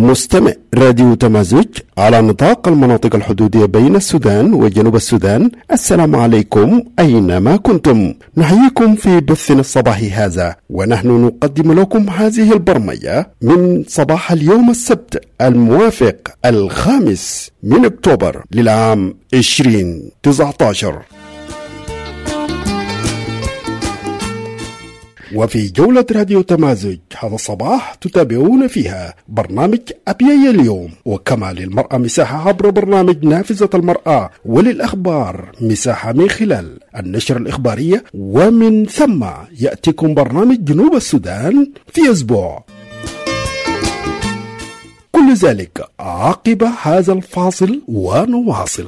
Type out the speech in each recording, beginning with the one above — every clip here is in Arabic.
مستمع راديو تمازج على نطاق المناطق الحدودية بين السودان وجنوب السودان. السلام عليكم أينما كنتم، نحييكم في بثنا الصباحي هذا، ونحن نقدم لكم هذه البرمجة من صباح اليوم السبت الموافق 5 أكتوبر للعام 2019. وفي جولة راديو تمازج هذا الصباح تتابعون فيها برنامج أبيي اليوم، وكما للمرأة مساحة عبر برنامج نافذة المرأة، وللأخبار مساحة من خلال النشر الإخبارية، ومن ثم يأتيكم برنامج جنوب السودان في أسبوع. كل ذلك عقب هذا الفاصل ونواصل.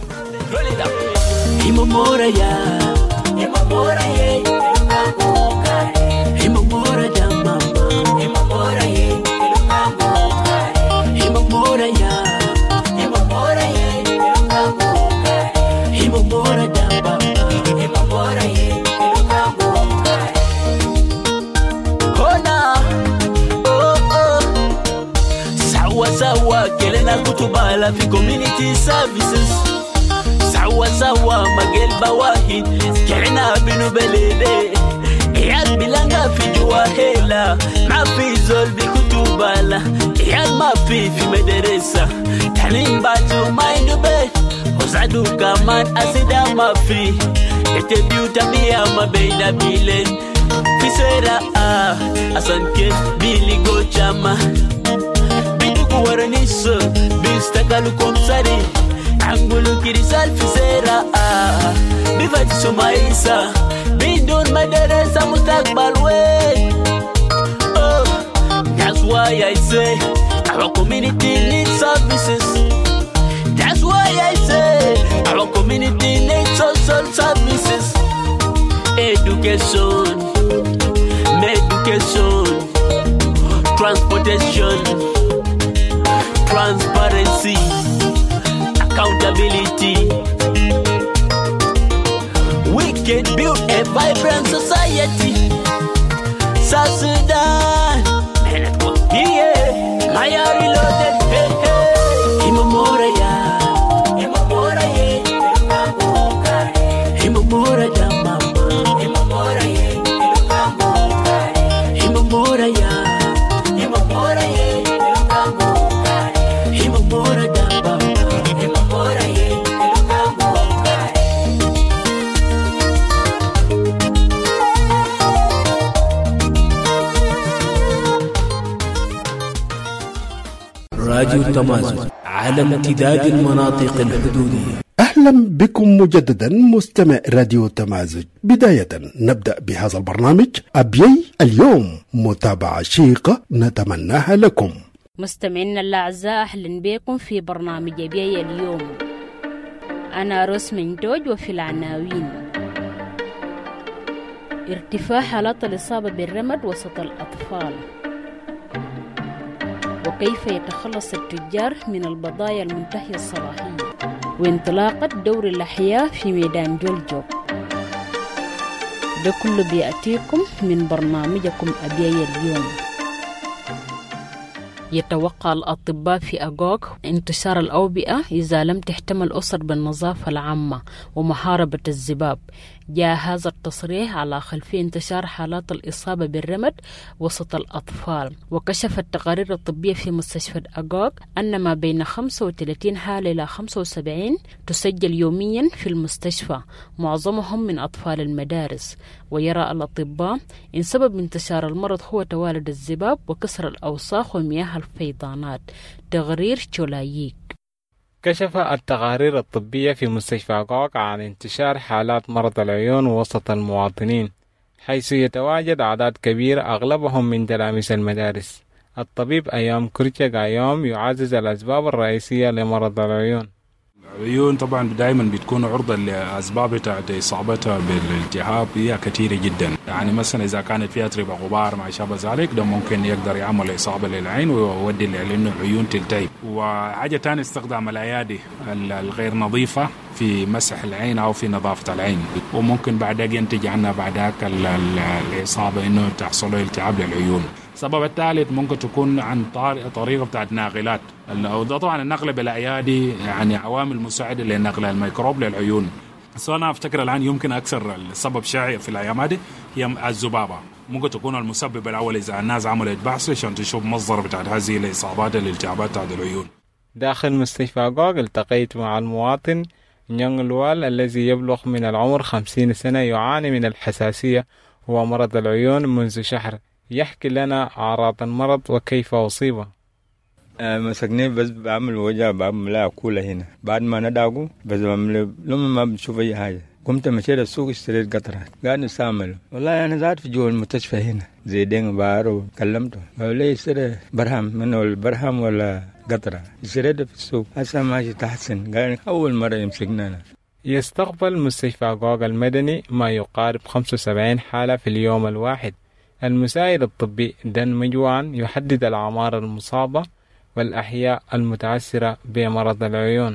كتبالة في community services سوا مجال بواهد كعنا بنو بلدي عيال بلانغا في جواهيلا ما في زول بكتبالة عيال ما في مدرسة تعليم باتو ما يندبه وزعدو كمان أسدا ما في يتبيو تبيا ما بين بيلين في سيرا أسان كيف بيلي غوشاما ورنيسو بيستقالكم سري عنقلو كريسال في سيرا بفتي سمايسا بدون مدرسة مستقبل وين. That's why I say our community needs services. That's why I say our community needs social services. Education, medication, transportation, transparency, accountability. We can build a vibrant society. South Sudan, yeah, Maya reloaded, hey, hey. Imamora ya, Imamora ye, Imamora ya mama, Imamora ye, Imamora ya, Imamora ye. راديو تمازج على امتداد المناطق الحدودية. أهلا بكم مجددا مستمع راديو تمازج. بداية نبدأ بهذا البرنامج أبيي اليوم، متابعة شيقة نتمناها لكم. مستمعينا الأعزاء، أهلا بكم في برنامج أبيي اليوم. أنا روس منتوج. وفي العناوين: ارتفاع حالات الإصابة بالرمد وسط الأطفال، وكيف يتخلص التجار من البضائع المنتهية الصلاحية، وانطلاقة دور الأحياء في ميدان جولجو. ده كله بيأتيكم من برنامجكم أبيي اليوم. يتوقع الأطباء في أغوغ انتشار الأوبئة إذا لم تهتم الأسر بالنظافة العامة ومحاربة الذباب. جاء هذا التصريح على خلفية انتشار حالات الإصابة بالرمد وسط الأطفال. وكشفت التقارير الطبية في مستشفى أغوغ أن ما بين 35 حالة إلى 75 تسجل يوميا في المستشفى، معظمهم من أطفال المدارس. ويرى الأطباء إن سبب انتشار المرض هو توالد الذباب وكسر الأوساخ ومياه الفيضانات. تقرير تشولاييك. كشف التقارير الطبية في مستشفى أغوغ عن انتشار حالات مرض العيون وسط المواطنين، حيث يتواجد أعداد كبيرة أغلبهم من تلاميذ المدارس. الطبيب أيام كورتشا قايوم يعزز الأسباب الرئيسية لمرض العيون. العيون طبعا دائما بتكون عرضة لأسباب بتاعت إصابتها بالالتهاب هي كثيرة جدا. يعني مثلا إذا كانت فيها تربة غبار ما شابه ذلك، ده ممكن يقدر يعمل إصابة للعين ويودي لأنه عيون تلتهب. وحاجة تانية استخدام الأيادي الغير نظيفة في مسح العين أو في نظافة العين، وممكن بعدها ينتج عنها بعدها الإصابة إنه تحصل التهاب للعيون. السبب الثالث ممكن تكون عن طريقة بتاعت ناقلات، ده طبعا النقل بالأيادي يعني عوامل مساعدة لنقل الميكروب للعيون. أنا أفتكر الآن يمكن أكثر السبب شائع في الأيام هذه هي الذبابة، ممكن تكون المسبب الأول إذا الناس عملت بحث عشان تشوف مصدر بتاعت هذه الإصابات الالتهابات بتاعت العيون. داخل مستشفى غوغ التقيت مع المواطن نيونغ الوال الذي يبلغ من العمر 50 سنة يعاني من الحساسية ومرض العيون منذ شهر. يحكي لنا أعراض المرض وكيف أصيبه. مسكني بس بعمل وجع، بعمل أكله هنا بعد ما نداقه بس بعمل لما ما بنشوف أي حاجة. قمت مشيت السوق اشتريت قطرة قاعد نستعمله. والله أنا زاد في جوا المستشفى هنا زيدين بارو كلمته قال لي اشتري برهم منه البرهم ولا قطرة، اشتريته في السوق هسه ماشي تحسن. قال أول مرة يمسكنا. يستقبل مستشفى غوغ المدني ما يقارب 75 حالة في اليوم الواحد. المساعد الطبي دان مجوان يحدد الأعمار المصابة والأحياء المتعثرة بمرض العيون.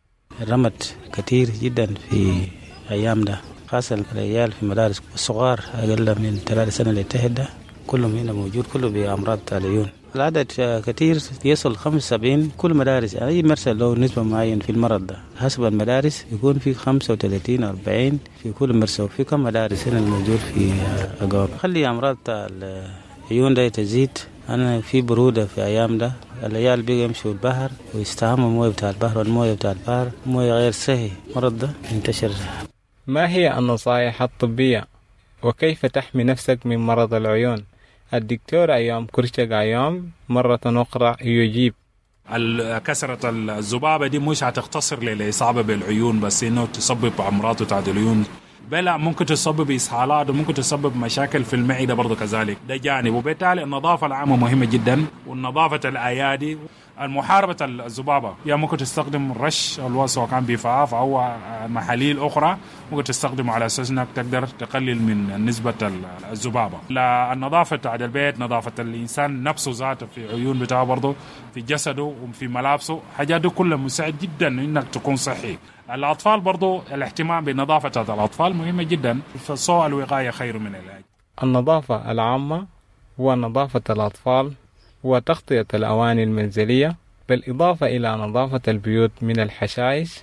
رمت كثير جدا في أيام ده، خاصة العيال في مدارس الصغار أقل من 3 سنة للتهدى كلهم هنا موجود، كله بأمراض العيون. العدد كثير يصل 75 كل مدارس، يعني أي مرسى له نسبة معين في المرض ده حسب المدارس يكون في 35 40 في كل مرسى. وفي كم مدارس هنا الموجود في أقوى خلي أمراض العيون ده تزيد. أنا في برودة في أيام ده العيال بيجي يمشوا البحر ويستعملوا موية بتاع البحر، والموية بتاع البحر موية غير صحي، مرض ده انتشر. ما هي النصائح الطبية وكيف تحمي نفسك من مرض العيون؟ الدكتور أيام كرشق أيام مرة أخرى يجيب. كسرة الذبابة دي مش هتختصر للإصابة بالعيون بس، إنه تسبب أمراض بتاعت العيون، بلا ممكن تسبب إسهالات وممكن تسبب مشاكل في المعدة برضو كذلك، ده جانب. وبالتالي النظافة العامة مهمة جدا، والنظافة الأيادي، المحاربة الذبابة. يعني ممكن تستخدم رش سواء كان بفاف أو محاليل أخرى، ممكن تستخدمه على أساس أنك تقدر تقلل من نسبة الذبابة. النظافة بتاعت البيت، نظافة الإنسان نفسه ذاته في عيون بتاعه برضو، في جسده وفي ملابسه، حاجات دي كلها مساعد جدا إنك تكون صحي. الأطفال برضو الاهتمام بنظافة الأطفال مهمة جدا، فالصوء الوقاية خير من العلاج. النظافة العامة ونظافة الأطفال وتغطية الأواني المنزلية بالإضافة إلى نظافة البيوت من الحشائش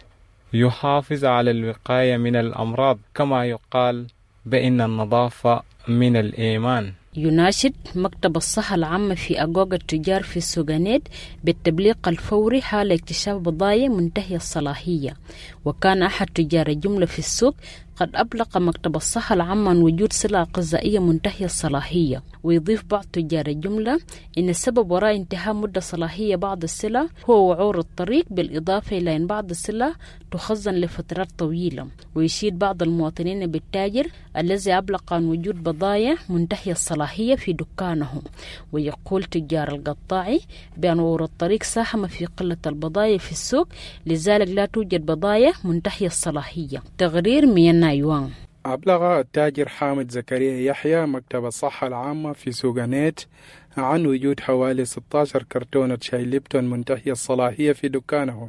يحافظ على الوقاية من الأمراض، كما يقال بأن النظافة من الإيمان. يناشد مكتب الصحة العامة في أقوى التجار في السودان بالتبليغ الفوري حال اكتشاف بضائع منتهية الصلاحية. وكان أحد تجار الجملة في السوق قد أبلغ مكتب الصحة العامة عن وجود سلع غذائية منتهية الصلاحية. ويضيف بعض تجار الجملة إن السبب وراء انتهاء مدة صلاحية بعض السلع هو وعور الطريق، بالإضافة إلى أن بعض السلع تخزن لفترات طويلة. ويشيد بعض المواطنين بالتاجر الذي أبلغ عن وجود بضائع منتهية الصلاحية في دكانهم. ويقول تجار القطاعي بأن وعور الطريق ساهم في قلة البضائع في السوق، لذلك لا توجد بضائع منتهية الصلاحية. تقرير مينا يوان. أبلغ التاجر حامد زكريا يحيى مكتب الصحة العامة في سوغانيت عن وجود حوالي 16 كرتونة شاي ليبتون منتهية الصلاحية في دكانه.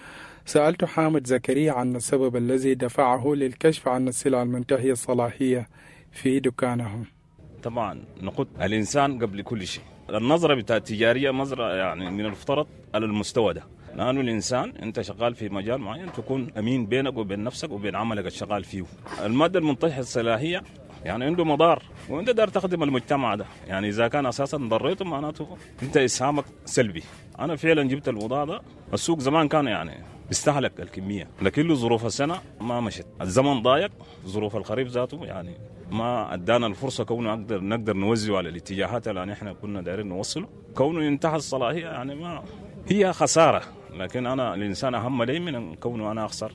سألت حامد زكريا عن السبب الذي دفعه للكشف عن السلع المنتهية الصلاحية في دكانه. طبعا نقود الإنسان قبل كل شيء. النظرة بتاع التجارية نظرة يعني من المفترض على المستوى ده، لأنه الإنسان أنت شغال في مجال معين تكون أمين بينك وبين نفسك وبين عملك الشغال فيه. المادة المنتهية الصلاحية يعني عنده مضار وأنت دار تخدم المجتمع ده، يعني إذا كان أساسا ضريته معناته أنت إسهامك سلبي. أنا فعلا جبت الوضع ده، السوق زمان كان يعني بيستهلك الكمية، لكن له ظروف السنة ما مشت، الزمن ضايق، ظروف الخريف ذاته يعني ما ادانا الفرصه كونه نقدر نوزع على الاتجاهات اللي احنا كنا دايرين نوصله. كونه ينتهي الصلاحيه يعني ما هي خساره، لكن انا الانسان اهم لي من كونه انا اخسر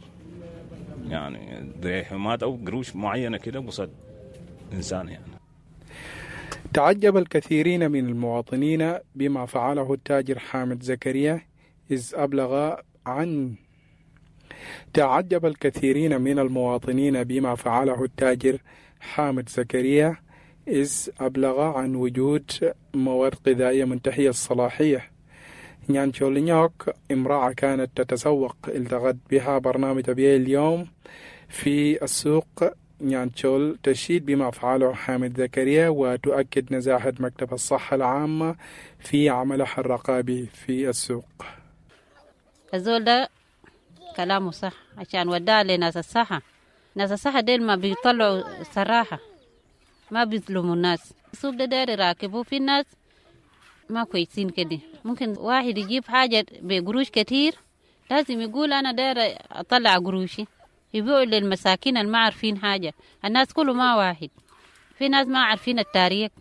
يعني درهمات او قروش معينه كده قصاد انسان. يعني تعجب الكثيرين من المواطنين بما فعله التاجر حامد زكريا إذ أبلغ عن تعجب الكثيرين من المواطنين بما فعله التاجر حامد زكريا إذ أبلغ عن وجود مواد غذائية منتهية الصلاحية. نيان شولينيوك امرأة كانت تتسوق التقت بها برنامج بيع اليوم في السوق نيانشول تشيد بما فعله حامد زكريا وتؤكد نزاهة مكتب الصحة العامة في عملها الرقابي في السوق. الزول ده كلامه صح عشان وداه لناس الصحة. ناس الصحة ديل ما بيطلعوا صراحة، ما بيظلموا الناس. السوق ده داري راكبوا في الناس ما كويسين كده. ممكن واحد يجيب حاجة بقروش كتير لازم يقول أنا داري أطلع قروشي، يبيعوا للمساكين اللي ما عارفين حاجة. الناس كله ما واحد، في ناس ما عارفين التاريخ.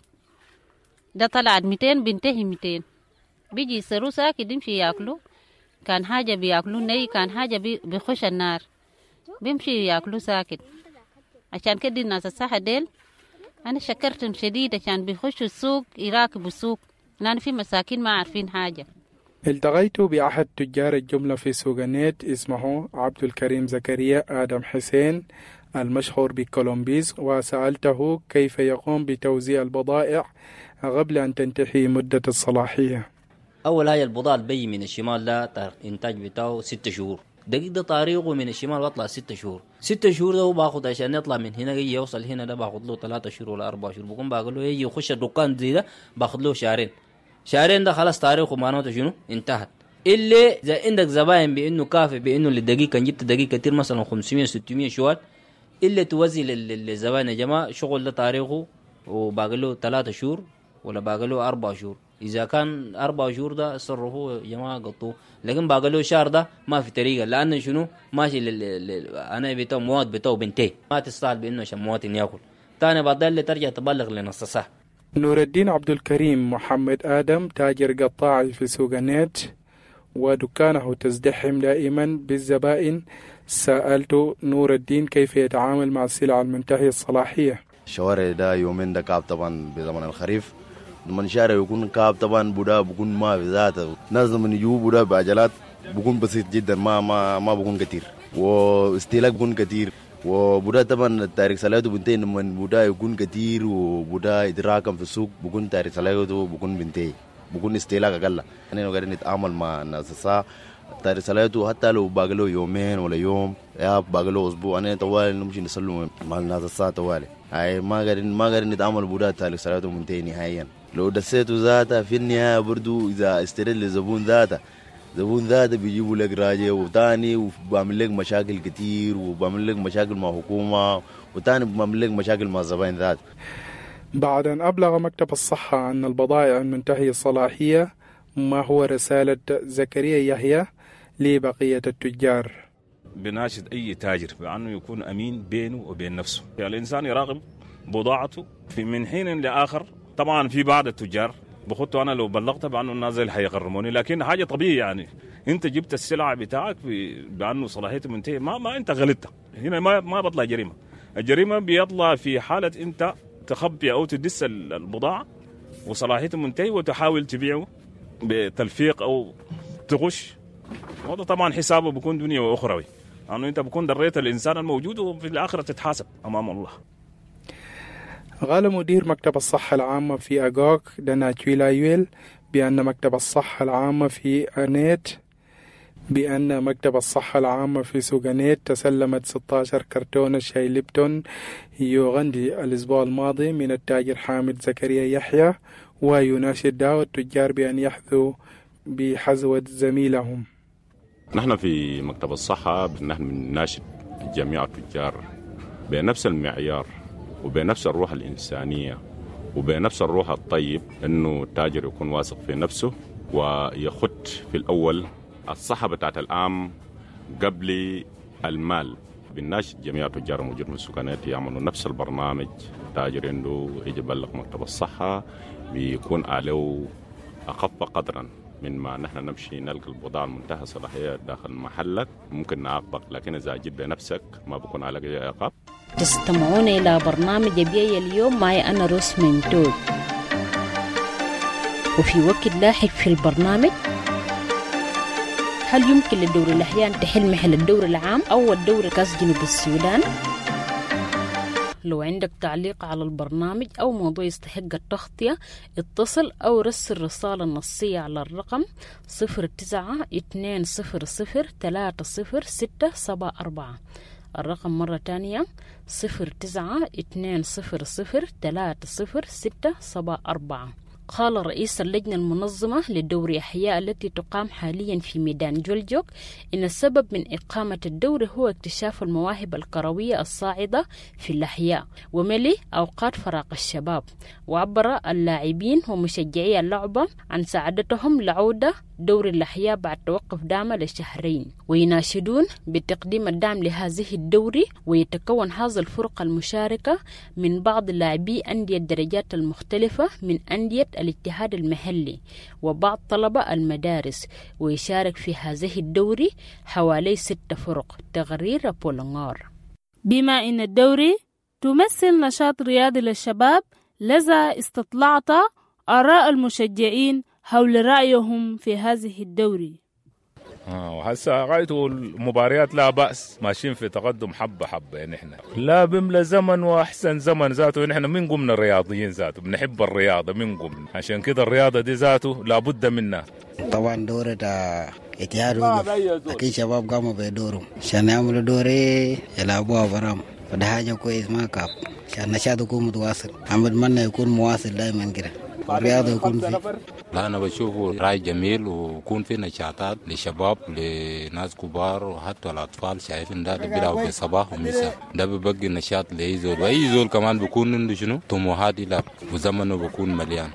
ده طلعت 200 بينتهي 200، بيجي يسروا ساكت يمشي ياكلوا. كان حاجة بياكلوا ني، كان حاجة بيخش النار بيمشي ياكلوا ساكت. عشان كده الناس الصحة ديل أنا شكرتهم شديد عشان بيخشوا السوق يراكبوا السوق، لأن في مساكين ما عارفين حاجة. التقيت بأحد تجار الجملة في سوغانيت اسمه عبد الكريم زكريا آدم حسين المشهور بكولومبيز، وسألته كيف يقوم بتوزيع البضائع قبل أن تنتهي مدة الصلاحية. أول هاي البضاعة بي من الشمال ده إنتاج بتاعه 6 شهور، دقيق ده طريقه من الشمال واطلع 6 شهور. 6 شهور ده باخد عشان يطلع من هنا يجي يوصل هنا، ده باخد له 3 شهور ولا 4 شهور. بقوم باقول له يجي يخش الدكان زي ده باخد له شهرين ده خلاص تاريخه معناته شنو انتهت. اللي إذا عندك زباين بإنه كافي بإنه للدقيقة كان جبت دقيقة كتير مثلا 500 600 شوال، اللي توزي للزباين يا جماعة شغل ده تاريخه وباقي له 3 شهور ولا باقي له 4 شهور. إذا كان 4 شهور ده صرفوه يا جماعة قطوه، لكن باقي له شهر ده ما في طريقة، لأن شنو ماشي أنا بتاع مواد بتاعه بنتهي، ما تستاهل بإنه عشان مواطن يأكل. تاني بعد اللي ترجع تبلغ لنص صح. نور الدين عبد الكريم محمد آدم تاجر قطاعي في سوغانيت ودكانه تزدحم دائما بالزبائن. سألت نور الدين كيف يتعامل مع السلع المنتهية الصلاحية. الشوارع ده يومين ده كعب طبعا بزمن الخريف، لما الشارع يكون كعب طبعا بودا بكون ما في ذاته، ناس لما يجوا بودا بعجلات بكون بسيط جدا، ما بكون كتير، واستهلاك بكون كتير. وبودا طبعا التاريخ صلاحيته بنتهي لما بودا يكون كتير وبودا يتراكم في السوق، بكون تاريخ صلاحيته بكون بنتهي، بكون استهلاك اقل. انا قاعدين نتعامل مع الناس الصح تاريخ صلاحيته حتى لو باقي له يومين ولا يوم يا باقي له اسبوع، انا طوالي نمشي نسلم مع الناس الصح طوالي. هاي ما قاعدين نتعامل بودا تاريخ صلاحيته منتهي نهائيا. لو دسيته ذاته في النهايه برضو اذا استرد للزبون ذاته، زبون ذاته بيجيبوا لك راجع وتاني وبعمل لك مشاكل كتير، وبعمل لك مشاكل مع حكومة، وتاني بعمل لك مشاكل مع الزبائن ذات. بعد أن أبلغ مكتب الصحة أن البضائع المنتهية الصلاحية، ما هو رسالة زكريا يحيى لبقية التجار؟ بناشد أي تاجر بأنه يكون أمين بينه وبين نفسه، يعني الإنسان يراقب بضاعته من حين لآخر. طبعا في بعض التجار بخطوا أنا لو بلغت بأنه الناس اللي هيغرموني، لكن حاجة طبيعي يعني أنت جبت السلعة بتاعك بأنه صلاحيته منتهي، ما أنت غلطت هنا، ما بطلع جريمة. الجريمة بيطلع في حالة أنت تخبي أو تدس البضاعة وصلاحيته منتهي وتحاول تبيعه بتلفيق أو تغش، وهذا طبعا حسابه بيكون دنيا وأخروي، لأنه أنت بكون ضريت الإنسان الموجود وفي الآخرة تتحاسب أمام الله. قال مدير مكتب الصحة العامة في أغوك دانا تشويلايويل بأن مكتب الصحة العامة في سوغانيت تسلمت 16 كرتونة شاي ليبتون يوغندي الأسبوع الماضي من التاجر حامد زكريا يحيى، ويناشد دعوة التجار بأن يحذوا بحزوة زميلهم. نحن في مكتب الصحة نحن بنناشد جميع التجار بنفس المعيار وبنفس الروح الإنسانية وبنفس الروح الطيب، إنه التاجر يكون واثق في نفسه ويخط في الأول الصحة بتاعت العام قبل المال. بنناشد جميع التجار الموجودين في السكانات يعملوا نفس البرنامج. تاجر عنده يجي يبلغ مكتب الصحة بيكون عليه أخف قدرا من ما نحن نمشي نلقى البضاعة المنتهى صلاحية داخل محلك، ممكن نعاقبك، لكن إذا جيت بنفسك ما بكون عليك أي عقاب. تستمعون إلى برنامج بيئة اليوم معي أنا روسمين تود، وفي وقت لاحق في البرنامج هل يمكن للدوري الأحيان تحل محل الدوري العام أو الدوري كأس جنوب السودان؟ لو عندك تعليق على البرنامج أو موضوع يستحق التغطية اتصل أو رسل رسالة نصية على الرقم 09200300674 الرقم مرة تانية 09-200-30-674. قال رئيس اللجنة المنظمة للدوري الأحياء التي تقام حاليا في ميدان جولجوك إن السبب من إقامة الدوري هو اكتشاف المواهب الكروية الصاعدة في الأحياء وملء أوقات فراغ الشباب. وعبر اللاعبين ومشجعي اللعبة عن سعادتهم لعودة دوري الأحياء بعد توقف دام لشهرين، ويناشدون بتقديم الدعم لهذه الدوري. ويتكون هذا الفرق المشاركة من بعض لاعبي أندية الدرجات المختلفة من أندية الاتحاد المحلي وبعض طلبة المدارس، ويشارك في هذه الدوري حوالي 6 فرق. تقرير بولونغار. بما أن الدوري تمثل نشاط رياضي للشباب، لذا استطلعت آراء المشجعين حول رأيهم في هذه الدوري. وهسه رأيتوا المباريات لا بأس، ماشيين في تقدم حبة حبة. نحن لا بملا زمن وأحسن زمن ذاته، نحن من قمنا الرياضيين ذاته بنحب الرياضة من قمنا، عشان كده الرياضة دي ذاته لابد منها. طبعا دورة اتحاد أكيد شباب قاموا بدورهم عشان يعملوا دوري يلعبوها برام، فده حاجة كويس ما كاب عشان نشاط يكون متواصل. عم بتمنى يكون مواصل دائما كده الرياضة يكون فيه. لا أنا بشوفه رأي جميل ويكون في نشاطات للشباب لناس كبار وحتى الأطفال. شايفين ده بيلعبوا بصباح ومساء، ده بيبقي نشاط لأي زول، وأي زول كمان بيكون عنده شنو طموحات يلعب وزمنه بيكون مليان.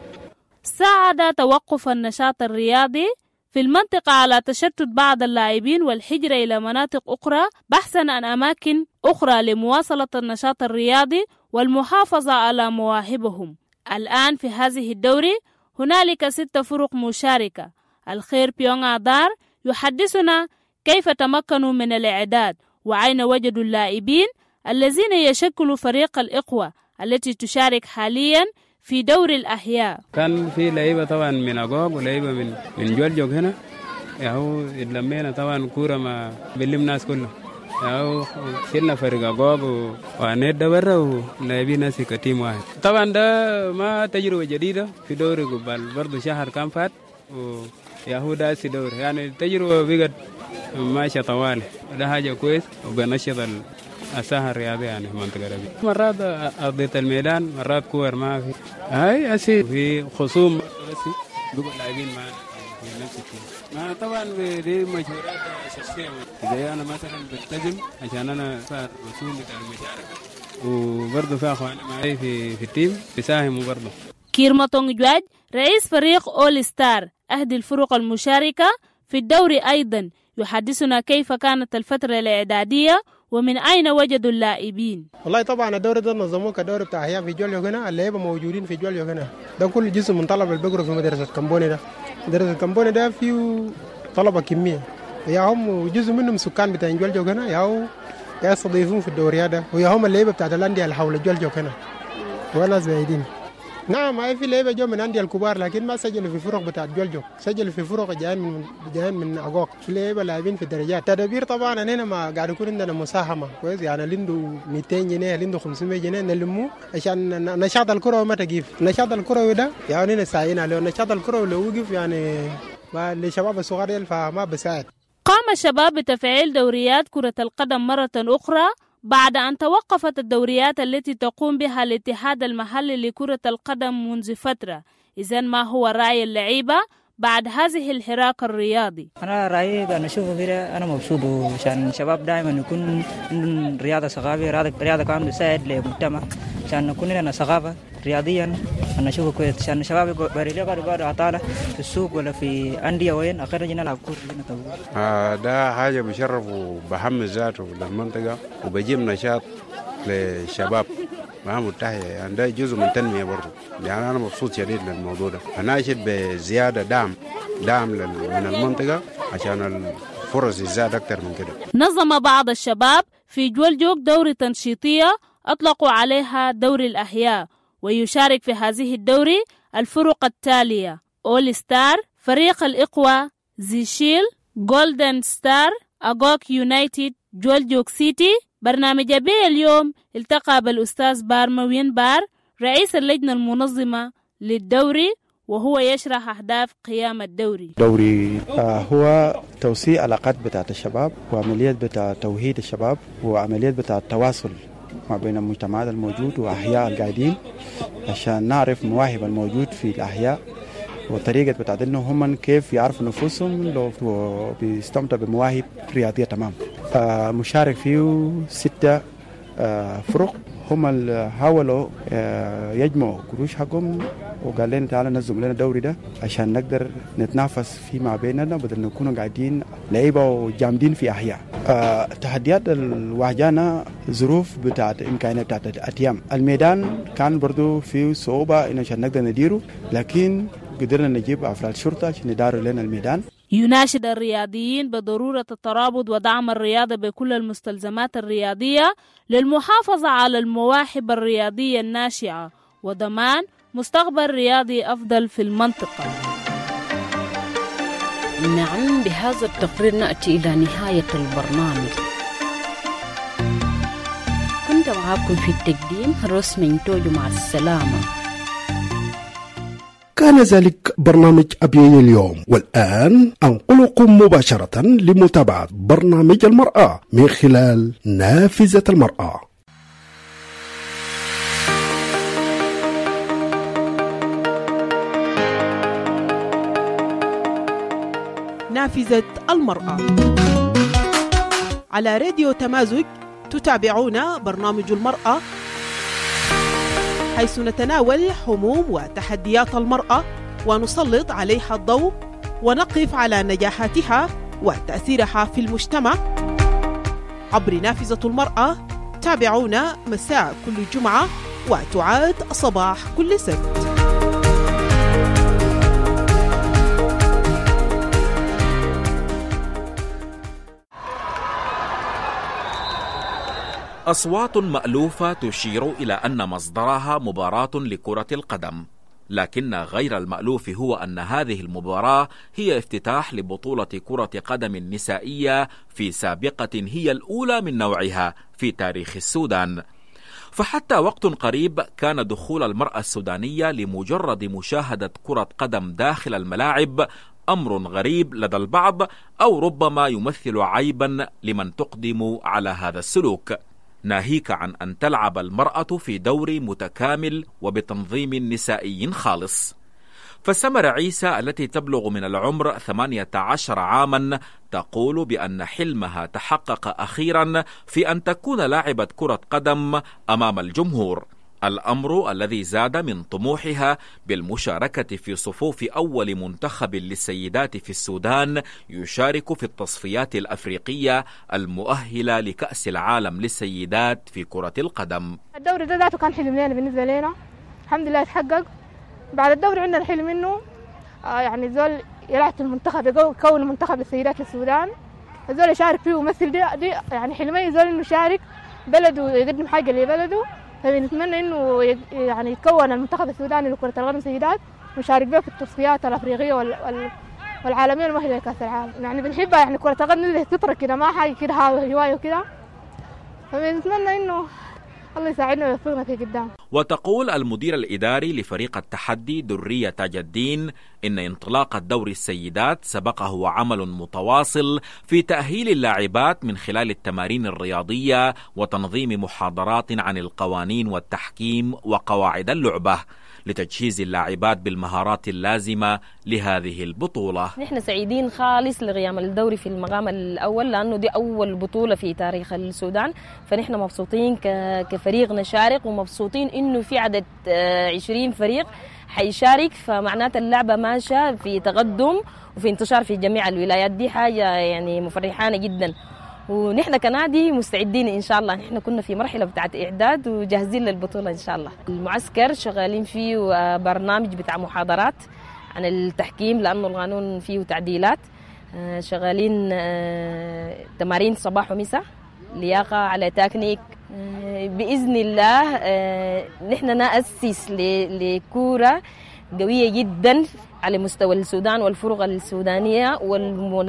ساعد توقف النشاط الرياضي في المنطقة على تشتت بعض اللاعبين والهجرة إلى مناطق أخرى بحثا عن أماكن أخرى لمواصلة النشاط الرياضي والمحافظة على مواهبهم. الآن في هذه الدوري هنالك 6 فرق مشاركة. الخير بيونغ دار يحدثنا كيف تمكنوا من الإعداد وأين وجدوا اللاعبين الذين يشكلوا فريق الإقوى التي تشارك حاليا في دور الأحياء. كان في لعيبة طبعا من أغوغ ولعيبة من جولجوك هنا، ياهو اتلمينا طبعا كورة ما بنلم ناس كله، ياهو شلنا فريق أغوغ وعنيد برا ولاعبين ناس كتيم واحد. طبعا ده ما تجربة جديدة في دوري قبل برضو شهر كان فات، وياهو ده سي دوري يعني تجربة بقت ماشية طوال. ده حاجة كويس وبنشط الساحة الرياضية يعني في المنطقة دي. مرات أرضية الميدان، مرات كور ما في هاي أسي في خصوم أسي بيقول لاعبين ما في نفس التيم. ما طبعا دي مجهودات أساسية. إذا أنا مثلا بلتزم عشان أنا صار مسؤول بتاع المشاركة، وبرضه في أخوان معي في التيم بيساهموا برضه. كيرماتونغ جواج رئيس فريق أول ستار أحد الفرق المشاركة في الدوري أيضا يحدثنا كيف كانت الفترة الإعدادية ومن أين وجدوا اللاعبين. والله طبعا الدوري ده نظموه كدوري بتاع أحياء في جوليو هنا، اللعيبة موجودين في جوليو هنا. ده كل جزء من طلبة اللي بيقروا في مدرسة كامبوني. ده مدرسة كامبوني ده فيه طلبة كمية، يا هم جزء منهم سكان بتاع جوليو هنا، يا يستضيفون في الدوري هذا، ويا هم اللعيبة بتاعت الأندية اللي حول جوليو هنا وناس بعيدين. نعم ما في لعيبة جو من أندية الكبار لكن ما سجلوا في فرق بتاعت جولجو، سجلوا في فرق جايين من أغوق. في لعيبة لاعبين في الدرجات. تدبير طبعا هنا ما قاعد يكون عندنا مساهمة كويس، يعني ليندو 200 جنيه ليندو 500 جنيه نلموه عشان نشاط الكرة ما تقيف. نشاط الكرة ده يعني نساعدين عليه، نشاط الكرة لو وقف يعني للشباب الصغار فما بساعد. قام الشباب بتفعيل دوريات كرة القدم مرة أخرى بعد أن توقفت الدوريات التي تقوم بها الاتحاد المحلي لكرة القدم منذ فترة. إذن ما هو رأي اللعيبة بعد هذه الحراك الرياضي؟ أنا رأيي أنا أشوفه كده أنا مبسوط عشان الشباب دائما يكون عندهم رياضة ثقافية، رياضة كمان بتساعد للمجتمع عشان نكون لنا ثقافة رياضيا. أنا أشوفه كويس عشان الشباب يقعدوا عطالة في السوق ولا في أندية وين أخيرا جينا نلعب كورة. ده حاجة بشرف وبحمس ذاته للمنطقة وبجيب نشاط للشباب مع متحية، يعني ده جزء من تنمية برضه. يعني أنا مبسوط شديد للموضوع ده، أناشد بزيادة دعم من المنطقة عشان الفرص يزداد أكتر من كده. نظم بعض الشباب في جولجوك دوري تنشيطية أطلقوا عليها دوري الأحياء، ويشارك في هذه الدوري الفرق التالية: أول ستار، فريق الإقوى، زيشيل، جولدن ستار، أغوك يونايتد، جولجوك سيتي. برنامج بي اليوم التقى بالأستاذ بارموين بار رئيس اللجنة المنظمة للدوري وهو يشرح أهداف قيام الدوري. دوري هو توسيع علاقات بتاعت الشباب وعمليات بتاع توحيد الشباب وعمليات بتاع التواصل ما بين المجتمعات الموجود وأحياء القاعدين عشان نعرف مواهب الموجود في الأحياء وطريقة بتاعت إنه هم كيف يعرفوا نفوسهم لو بيستمتعوا بمواهب رياضية تمام. مشارك فيه 6 فرق هم اللي حاولوا يجمعوا قروش حقهم وقال لنا تعالى ننظم لنا الدوري ده عشان نقدر نتنافس فيما بيننا بدل نكون قاعدين لعيبة وجامدين في أحياء. تحديات الواجهنا ظروف بتاعت إمكانيات بتاعت الأتيام. الميدان كان برضو فيه صعوبة إنه عشان نقدر نديره لكن قدرنا نجيب أفراد شرطة عشان يداروا لنا الميدان. يناشد الرياضيين بضرورة الترابط ودعم الرياضة بكل المستلزمات الرياضية للمحافظة على المواهب الرياضية الناشئة وضمان مستقبل رياضي أفضل في المنطقة. نعم، بهذا التقرير نأتي إلى نهاية البرنامج. كنت معكم في التقديم روس منتوج، مع السلامة. كان ذلك برنامج أبيي اليوم، والآن أنقلكم مباشرة لمتابعة برنامج المرأة من خلال نافذة المرأة. نافذة المرأة على راديو تمازج. تتابعون برنامج المرأة حيث نتناول هموم وتحديات المرأة ونسلط عليها الضوء ونقف على نجاحاتها وتأثيرها في المجتمع عبر نافذة المرأة. تابعونا مساء كل جمعة وتعاد صباح كل سبت. أصوات مألوفة تشير إلى أن مصدرها مباراة لكرة القدم، لكن غير المألوف هو أن هذه المباراة هي افتتاح لبطولة كرة قدم نسائية في سابقة هي الأولى من نوعها في تاريخ السودان. فحتى وقت قريب كان دخول المرأة السودانية لمجرد مشاهدة كرة قدم داخل الملاعب أمر غريب لدى البعض، أو ربما يمثل عيبا لمن تقدم على هذا السلوك، ناهيك عن أن تلعب المرأة في دور متكامل وبتنظيم نسائي خالص. فسمر عيسى التي تبلغ من العمر 18 عاما تقول بأن حلمها تحقق أخيرا في أن تكون لاعبة كرة قدم أمام الجمهور، الأمر الذي زاد من طموحها بالمشاركة في صفوف أول منتخب للسيدات في السودان يشارك في التصفيات الأفريقية المؤهلة لكأس العالم للسيدات في كرة القدم. الدوري ده ذاته كان حلم لنا بالنسبة لنا، الحمد لله اتحقق. بعد الدوري عندنا حلم منه يعني زول يلعب المنتخب، يكون منتخب للسيدات للسودان، زول يشارك فيه ويمثل. دي يعني حلمي زول انه يشارك بلده ويقدم حاجة لبلده. فبنتمنى انه يعني يتكون المنتخب السوداني لكرة القدم سيدات ويشارك بها في التصفيات الافريقيه والعالميه المؤهله لكاس العالم. يعني بنحبها، يعني كرة القدم فطره كده، ما حاجه كده هوايه وكده. فبنتمنى انه الله يساعدنا ويوفقنا في قدام. وتقول المدير الإداري لفريق التحدي درية تاج الدين إن انطلاق الدوري السيدات سبقه عمل متواصل في تأهيل اللاعبات من خلال التمارين الرياضية وتنظيم محاضرات عن القوانين والتحكيم وقواعد اللعبة لتجهيز اللاعبات بالمهارات اللازمة لهذه البطولة. نحن سعيدين خالص لقيام الدوري في المقام الأول، لأنه دي أول بطولة في تاريخ السودان، فنحن مبسوطين كفريق نشارك، ومبسوطين إنه في عدد 20 فريق حيشارك، فمعنات اللعبة ماشية في تقدم وفي انتشار في جميع الولايات. دي حاجة يعني مفرحانة جدا، ونحن كنادي مستعدين إن شاء الله. نحن كنا في مرحلة بتاعة إعداد وجاهزين للبطولة إن شاء الله. المعسكر شغالين فيه برنامج بتاع محاضرات عن التحكيم، لأنه القانون فيه تعديلات. شغالين تمارين صباح ومساء، لياقة على تكنيك. بإذن الله نحن نأسس لكورة قوية جدا على مستوى السودان والفرق السودانية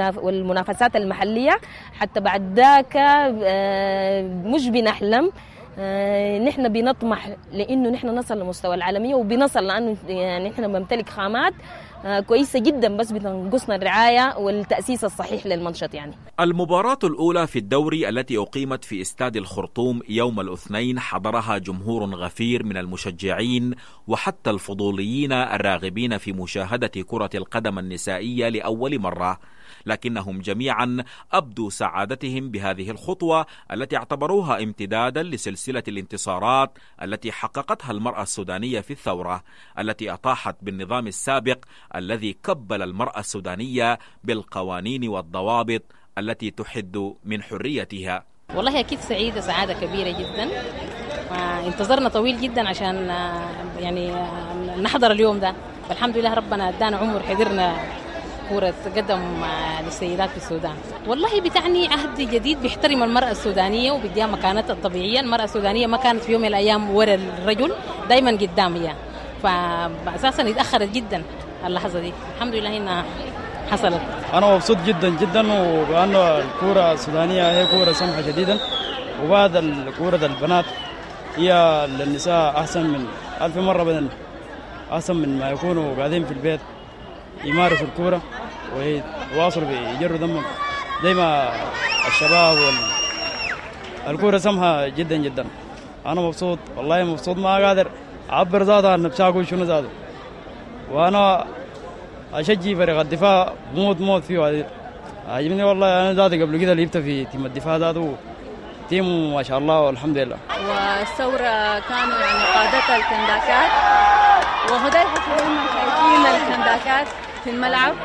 والمنافسات المحلية. حتى بعد ذاك مش بنحلم نحن بنطمح لانه نحن نصل لمستوى العالميه، وبنصل لانه يعني نحن بنمتلك خامات كويسه جدا، بس بتنقصنا الرعايه والتاسيس الصحيح للمنشط. يعني المباراة الأولى في الدوري التي أقيمت في استاد الخرطوم يوم الاثنين حضرها جمهور غفير من المشجعين وحتى الفضوليين الراغبين في مشاهدة كرة القدم النسائية لأول مرة، لكنهم جميعا أبدوا سعادتهم بهذه الخطوة التي اعتبروها امتدادا لسلسلة الانتصارات التي حققتها المرأة السودانية في الثورة، التي أطاحت بالنظام السابق الذي كبل المرأة السودانية بالقوانين والضوابط التي تحد من حريتها. والله أكيد سعيدة سعادة كبيرة جدا، انتظرنا طويل جدا عشان يعني نحضر اليوم ده، والحمد لله ربنا ادانا عمر حضرنا كرة قدم للسيدات في السودان. والله بتعني عهد جديد بيحترم المرأة السودانية وبيديها مكانتها الطبيعية. المرأة السودانية ما كانت في يوم من الأيام ورا الرجل، دايما قدام هي، فأساسا اتأخرت جدا اللحظة دي، الحمد لله إنها حصلت. أنا مبسوط جدا جدا، وبأنه الكرة السودانية هي كرة سمحة جديدا، وبعد الكرة البنات هي للنساء أحسن من 1000 مرة بدل، أحسن من ما يكونوا قاعدين في البيت يمارسوا الكرة ويواصلوا بيجروا دمهم زي ما الشباب. الكرة سمحة جدا جدا. أنا مبسوط والله، مبسوط ما قادر أعبر ذاتها عن نفسي أقول شنو ذاته. وأنا أشجع فريق الدفاع موت فيه، عجبني والله. أنا ذاتي قبل كده لعبت في تيم الدفاع ذاته، تيم ما شاء الله والحمد لله. والثورة كانوا يعني قادتها الكنداكات، وهدى يحصلون شايفين الكنداكات في الملعب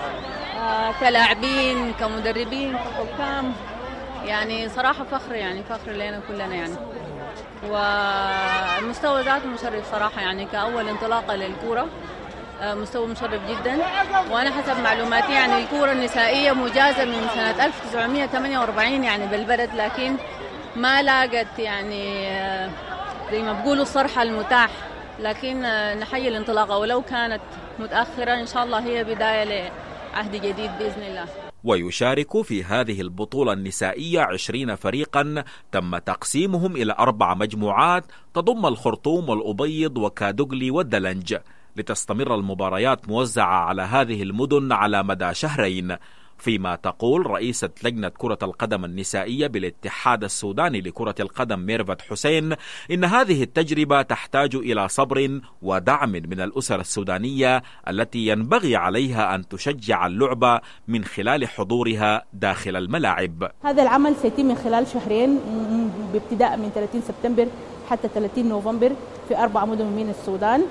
كلاعبين كمدربين كحكام، يعني صراحة فخر، يعني فخر لنا كلنا يعني. والمستوى ذاته مشرف صراحة، يعني كأول انطلاقة للكورة مستوى مشرف جدا. وأنا حسب معلوماتي يعني الكورة النسائية مجازة من سنة 1948 يعني بالبلد، لكن ما لاقت يعني زي ما بقولوا الصرحة المتاح، لكن نحيي الانطلاقة ولو كانت متأخرة، إن شاء الله هي بداية لعهد جديد بإذن الله. ويشارك في هذه البطولة النسائية 20 فريقا تم تقسيمهم إلى 4 مجموعات تضم الخرطوم والأبيض وكادوغلي والدلنج، لتستمر المباريات موزعة على هذه المدن على مدى شهرين. فيما تقول رئيسة لجنة كرة القدم النسائية بالاتحاد السوداني لكرة القدم ميرفت حسين إن هذه التجربة تحتاج إلى صبر ودعم من الأسر السودانية التي ينبغي عليها أن تشجع اللعبة من خلال حضورها داخل الملاعب. هذا العمل سيتم من خلال شهرين، بابتداء من 30 سبتمبر حتى 30 نوفمبر في 4 مدن من السودان.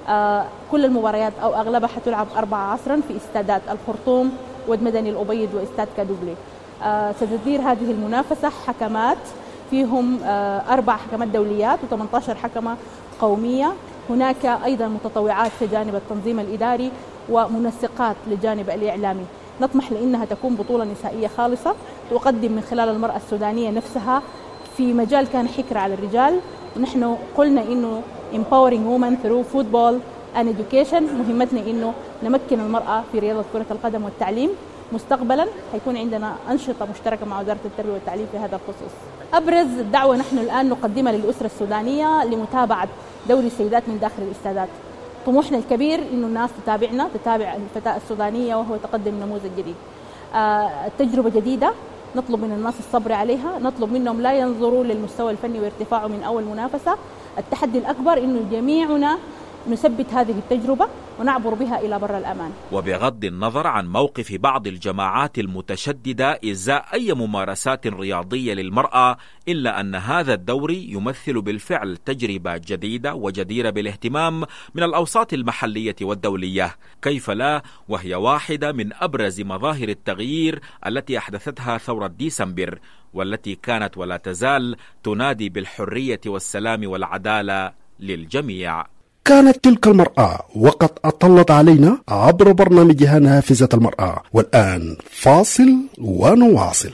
كل المباريات أو أغلبها حتلعب 4 عصرا في استادات الخرطوم والمدني الأبيض واستاد كادوغلي. ستدير هذه المنافسة حكمات، فيهم 4 حكمات دوليات و18 حكمة قومية. هناك أيضا متطوعات في جانب التنظيم الإداري ومنسقات للجانب الإعلامي. نطمح لأنها تكون بطولة نسائية خالصة تقدم من خلال المرأة السودانية نفسها في مجال كان حكر على الرجال. ونحن قلنا إنه empowering women through football and education، مهمتنا إنه نمكن المرأة في رياضة كرة القدم والتعليم. مستقبلا هيكون عندنا أنشطة مشتركة مع وزارة التربية والتعليم في هذا الخصوص. أبرز الدعوة نحن الآن نقدمها للأسرة السودانية لمتابعة دوري السيدات من داخل الاستادات. طموحنا الكبير إنه الناس تتابعنا، تتابع الفتاة السودانية وهو تقدم نموذج جديد. التجربة جديدة، نطلب من الناس الصبر عليها، نطلب منهم لا ينظروا للمستوى الفني وارتفاعه من أول منافسة. التحدي الأكبر إنه جميعنا نثبت هذه التجربة ونعبر بها إلى بر الأمان. وبغض النظر عن موقف بعض الجماعات المتشددة إزاء أي ممارسات رياضية للمرأة، إلا أن هذا الدوري يمثل بالفعل تجربة جديدة وجديرة بالاهتمام من الأوساط المحلية والدولية. كيف لا، وهي واحدة من أبرز مظاهر التغيير التي أحدثتها ثورة ديسمبر، والتي كانت ولا تزال تنادي بالحرية والسلام والعدالة للجميع. كانت تلك المرأة وقد أطلت علينا عبر برنامجها نافذة المرأة. والآن فاصل ونواصل.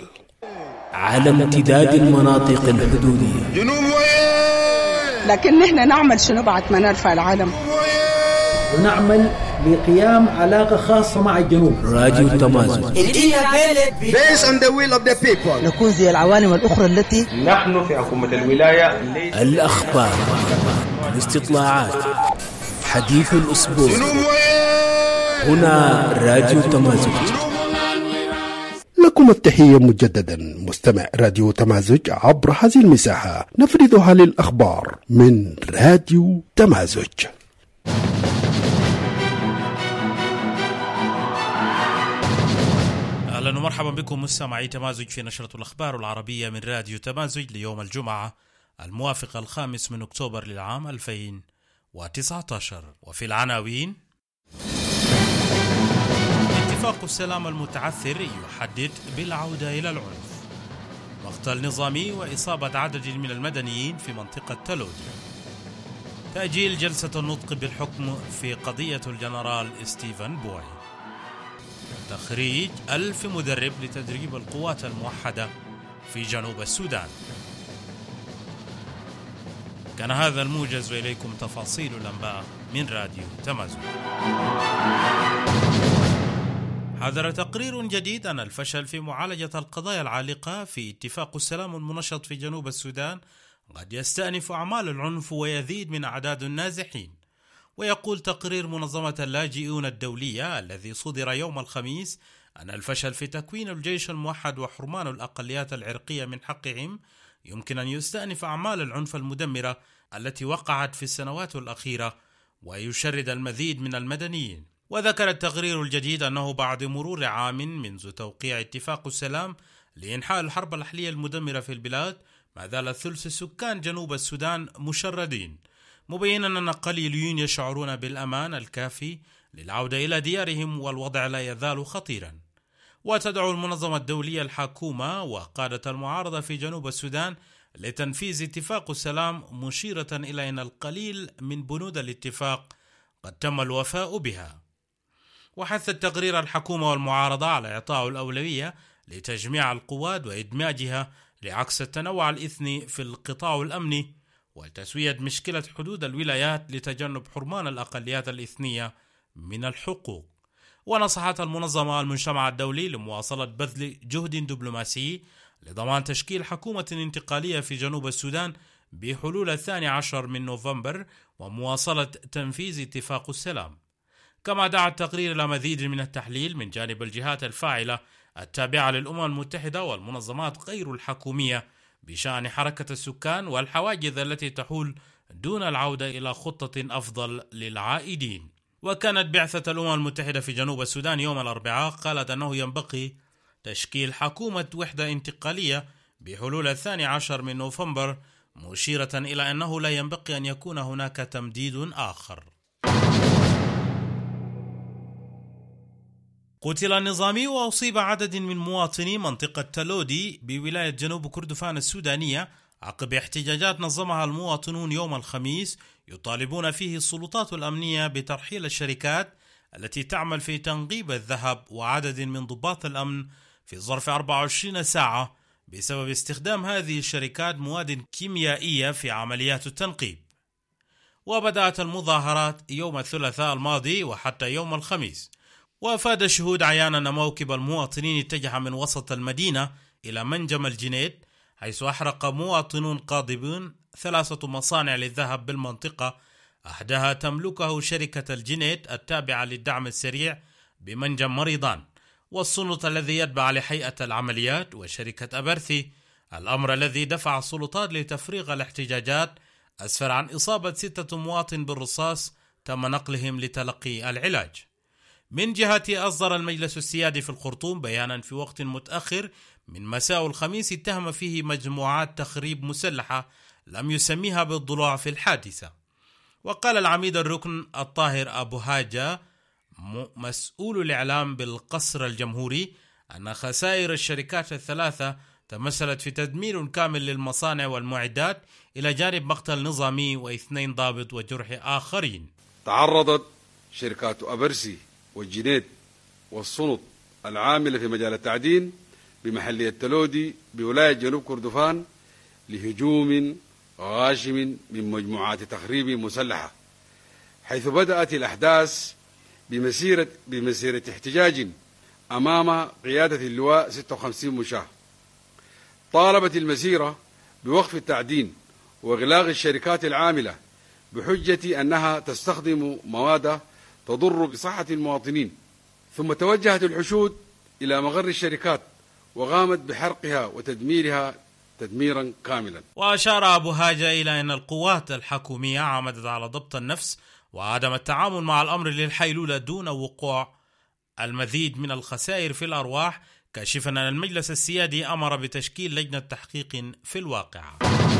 على امتداد المناطق الحدودية لكن نحن نعمل شنو بعد ما نرفع العلم؟ ونعمل لقيام علاقة خاصة مع الجنوب. راديو تمازج. Based on the will of the people. نكون زي العوالم الأخرى التي نحن في حكومة الولاية. الأخبار، الاستطلاعات، حديث الأسبوع، هنا راديو تمازج. لكم التحية مجددا مستمع راديو تمازج عبر هذه المساحة نفردها للأخبار من راديو تمازج. أهلا ومرحبا بكم مستمعي تمازج في نشرة الأخبار العربية من راديو تمازج ليوم الجمعة الموافق 5 أكتوبر للعام 2019. وفي العناوين: اتفاق السلام المتعثر يحدد بالعودة إلى العنف، مقتل نظامي وإصابة عدد من المدنيين في منطقة تلودي، تأجيل جلسة النطق بالحكم في قضية الجنرال ستيفن بوي، تخريج 1000 مدرب لتدريب القوات الموحدة في جنوب السودان. كان هذا الموجز، وإليكم تفاصيل الأنباء من راديو تمازج. حذر تقرير جديد أن الفشل في معالجة القضايا العالقة في اتفاق السلام المنشط في جنوب السودان قد يستأنف أعمال العنف ويزيد من أعداد النازحين. ويقول تقرير منظمة اللاجئون الدولية الذي صدر يوم الخميس أن الفشل في تكوين الجيش الموحد وحرمان الأقليات العرقية من حقهم يمكن أن يستأنف أعمال العنف المدمرة التي وقعت في السنوات الأخيرة ويشرد المزيد من المدنيين. وذكر التقرير الجديد أنه بعد مرور عام منذ توقيع اتفاق السلام لإنحاء الحرب الأهلية المدمرة في البلاد، ما زال ثلث سكان جنوب السودان مشردين، مبينا أن قليلين يشعرون بالأمان الكافي للعودة إلى ديارهم، والوضع لا يزال خطيرا. وتدعو المنظمة الدولية الحكومة وقادة المعارضة في جنوب السودان لتنفيذ اتفاق السلام، مشيرة إلى أن القليل من بنود الاتفاق قد تم الوفاء بها. وحث التقرير الحكومة والمعارضة على إعطاء الأولوية لتجميع القوات وإدماجها لعكس التنوع الإثني في القطاع الأمني، وتسوية مشكلة حدود الولايات لتجنب حرمان الأقليات الإثنية من الحقوق. ونصحت المنظمة المجتمع الدولي لمواصلة بذل جهد دبلوماسي لضمان تشكيل حكومة انتقالية في جنوب السودان بحلول 12 من نوفمبر ومواصلة تنفيذ اتفاق السلام. كما دعا التقرير إلى مزيد من التحليل من جانب الجهات الفاعلة التابعة للأمم المتحدة والمنظمات غير الحكومية بشأن حركة السكان والحواجز التي تحول دون العودة إلى خطة أفضل للعائدين. وكانت بعثة الأمم المتحدة في جنوب السودان يوم الأربعاء قالت أنه ينبغي تشكيل حكومة وحدة انتقالية بحلول 12 من نوفمبر، مشيرة إلى أنه لا ينبغي أن يكون هناك تمديد آخر. قتل النظامي وأصيب عدد من مواطني منطقة تلودي بولاية جنوب كردفان السودانية عقب احتجاجات نظمها المواطنون يوم الخميس يطالبون فيه السلطات الأمنية بترحيل الشركات التي تعمل في تنقيب الذهب وعدد من ضباط الأمن في ظرف 24 ساعة بسبب استخدام هذه الشركات مواد كيميائية في عمليات التنقيب. وبدأت المظاهرات يوم الثلاثاء الماضي وحتى يوم الخميس، وأفاد الشهود عيانا أن موكب المواطنين اتجه من وسط المدينة إلى منجم الجنيد، حيث أحرق مواطنون قاضبون 3 مصانع للذهب بالمنطقة، أحدها تملكه شركة الجنيد التابعة للدعم السريع بمنجم مريضان، والسلطة الذي يتبع لهيئة العمليات، وشركة أبرثي، الأمر الذي دفع السلطات لتفريغ الاحتجاجات أسفر عن إصابة 6 مواطن بالرصاص تم نقلهم لتلقي العلاج. من جهته أصدر المجلس السيادي في الخرطوم بيانا في وقت متأخر من مساء الخميس اتهم فيه مجموعات تخريب مسلحة لم يسميها بالضلوع في الحادثة. وقال العميد الركن الطاهر أبو هاجة مسؤول الإعلام بالقصر الجمهوري أن خسائر الشركات الثلاثة تمثلت في تدمير كامل للمصانع والمعدات إلى جانب مقتل نظامي و2 ضابط وجرح آخرين. تعرضت شركات أبرسي والجنيد والصنط العاملة في مجال التعدين بمحلية تلودي بولاية جنوب كردفان لهجوم غاشم من مجموعات تخريب مسلحة، حيث بدأت الأحداث بمسيرة احتجاج أمام قيادة اللواء 56 مشاة. طالبت المسيرة بوقف التعدين وإغلاق الشركات العاملة بحجة أنها تستخدم مواد تضر بصحة المواطنين، ثم توجهت الحشود إلى مغر الشركات وقامت بحرقها وتدميرها تدميرا كاملا. وأشار أبو هاجة إلى أن القوات الحكومية عمدت على ضبط النفس وعدم التعامل مع الأمر للحيلولة دون وقوع المزيد من الخسائر في الأرواح، كاشفا أن المجلس السيادي أمر بتشكيل لجنة تحقيق في الواقعة.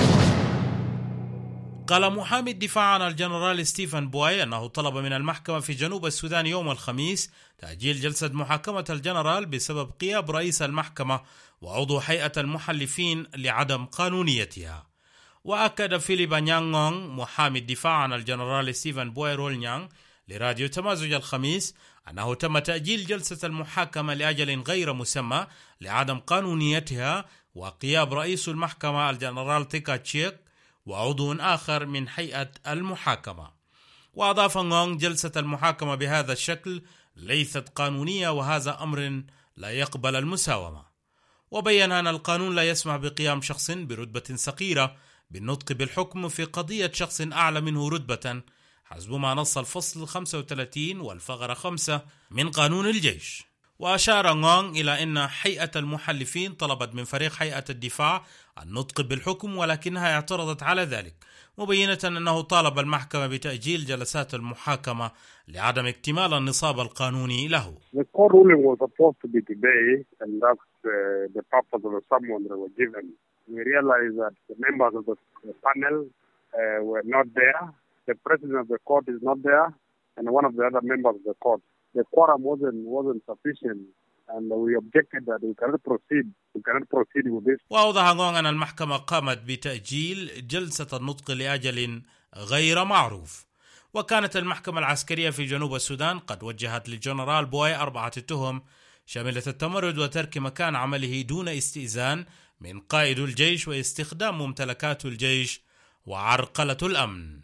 قال محامي الدفاع عن الجنرال ستيفن بوي أنه طلب من المحكمة في جنوب السودان يوم الخميس تأجيل جلسة محاكمة الجنرال بسبب غياب رئيس المحكمة وعضو هيئة المحلفين لعدم قانونيتها. وأكد فيليب نيانغونغ محامي الدفاع عن الجنرال ستيفن بوي رولنيانغ لراديو تمازج الخميس أنه تم تأجيل جلسة المحاكمة لأجل غير مسمى لعدم قانونيتها وغياب رئيس المحكمة الجنرال تيكا تشيك وعضو آخر من هيئة المحاكمة. وأضاف نغونغ جلسة المحاكمة بهذا الشكل ليست قانونية وهذا أمر لا يقبل المساومة. وبين أن القانون لا يسمح بقيام شخص برتبة صغيرة بالنطق بالحكم في قضية شخص أعلى منه رتبة حسب ما نص الفصل 35 والفقرة 5 من قانون الجيش. وأشار نغونغ إلى أن هيئة المحلفين طلبت من فريق هيئة الدفاع النطق بالحكم ولكنها اعترضت على ذلك، مبينة أنه طالب المحكمة بتأجيل جلسات المحاكمة لعدم اكتمال النصاب القانوني له. The court ruling was supposed to be today, and that's the purpose of the summons that were given. We realized that the members of the panel were not there. The president of the court is not there, and one of the other members of the court. The quorum wasn't sufficient, and we objected that we cannot proceed with this. وأوضح نغونغ أن المحكمة قامت بتأجيل جلسة النطق لأجل غير معروف. وكانت المحكمة العسكرية في جنوب السودان قد وجهت للجنرال بوي 4 تهم شاملة التمرد وترك مكان عمله دون استئذان من قائد الجيش واستخدام ممتلكات الجيش وعرقلة الأمن.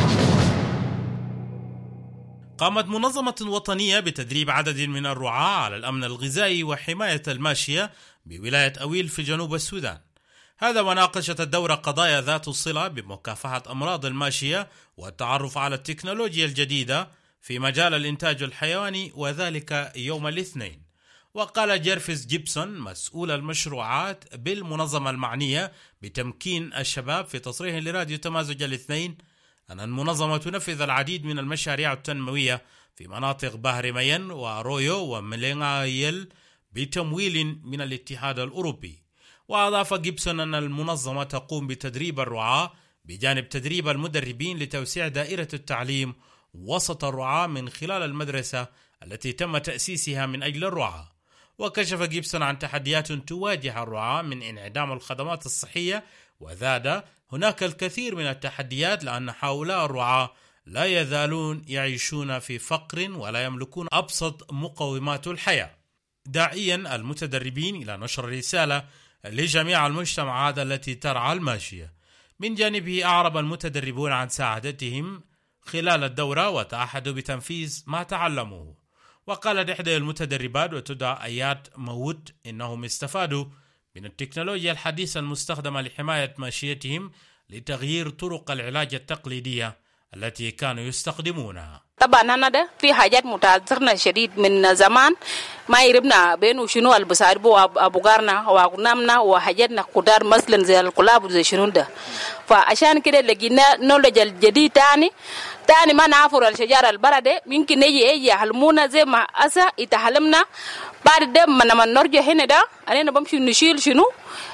قامت منظمة وطنية بتدريب عدد من الرعاة على الأمن الغذائي وحماية الماشية بولاية أويل في جنوب السودان. هذا وناقشت الدورة قضايا ذات الصلة بمكافحة أمراض الماشية والتعرف على التكنولوجيا الجديدة في مجال الإنتاج الحيواني، وذلك يوم الاثنين. وقال جيرفيس جيبسون مسؤول المشروعات بالمنظمة المعنية بتمكين الشباب في تصريح لراديو تمازج الاثنين أن المنظمة تنفذ العديد من المشاريع التنموية في مناطق بحر مين وأرويو وملينغايل بتمويل من الاتحاد الأوروبي. وأضاف جيبسون أن المنظمة تقوم بتدريب الرعاة بجانب تدريب المدربين لتوسيع دائرة التعليم وسط الرعاة من خلال المدرسة التي تم تأسيسها من أجل الرعاة. وكشف جيبسون عن تحديات تواجه الرعاة من انعدام الخدمات الصحية، وزاد هناك الكثير من التحديات لأن هؤلاء الرعاة لا يزالون يعيشون في فقر ولا يملكون أبسط مقومات الحياة، داعيا المتدربين إلى نشر رسالة لجميع المجتمعات التي ترعى الماشية. من جانبه أعرب المتدربون عن سعادتهم خلال الدورة وتعهدوا بتنفيذ ما تعلموه. وقالت إحدى المتدربات وتدعى آيات موت إنهم استفادوا من التكنولوجيا الحديثة المستخدمة لحماية ماشيتهم لتغيير طرق العلاج التقليدية التي كانوا يستخدمونها. طبعا أنا ده في حاجات متأثرنا شديد من زمان ما يربنا بينه شنو البساربو أبو قارنا وأقنامنا وحاجاتنا قدار مثلا زي القلاب وزي شنو ده. فعشان كده لقينا نولج الجديد تاني ما نعفر الشجرة البردة ممكن نيجي يحلمونا زي ما أسا يتحلمنا بعد ده من نرجع هنا ده أنا بمشي نشيل شنو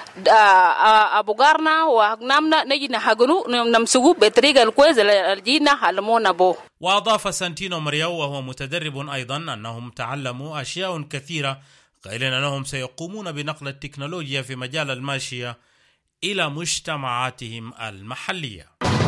أبو قارنا وأقنامنا نيجي نحقنو نمسكوه بطريقة الكويسة الجينا حلمونا بو. وأضاف سانتينو مريو وهو متدرب أيضا أنهم تعلموا أشياء كثيرة، قائلا أنهم سيقومون بنقل التكنولوجيا في مجال الماشية إلى مجتمعاتهم المحلية.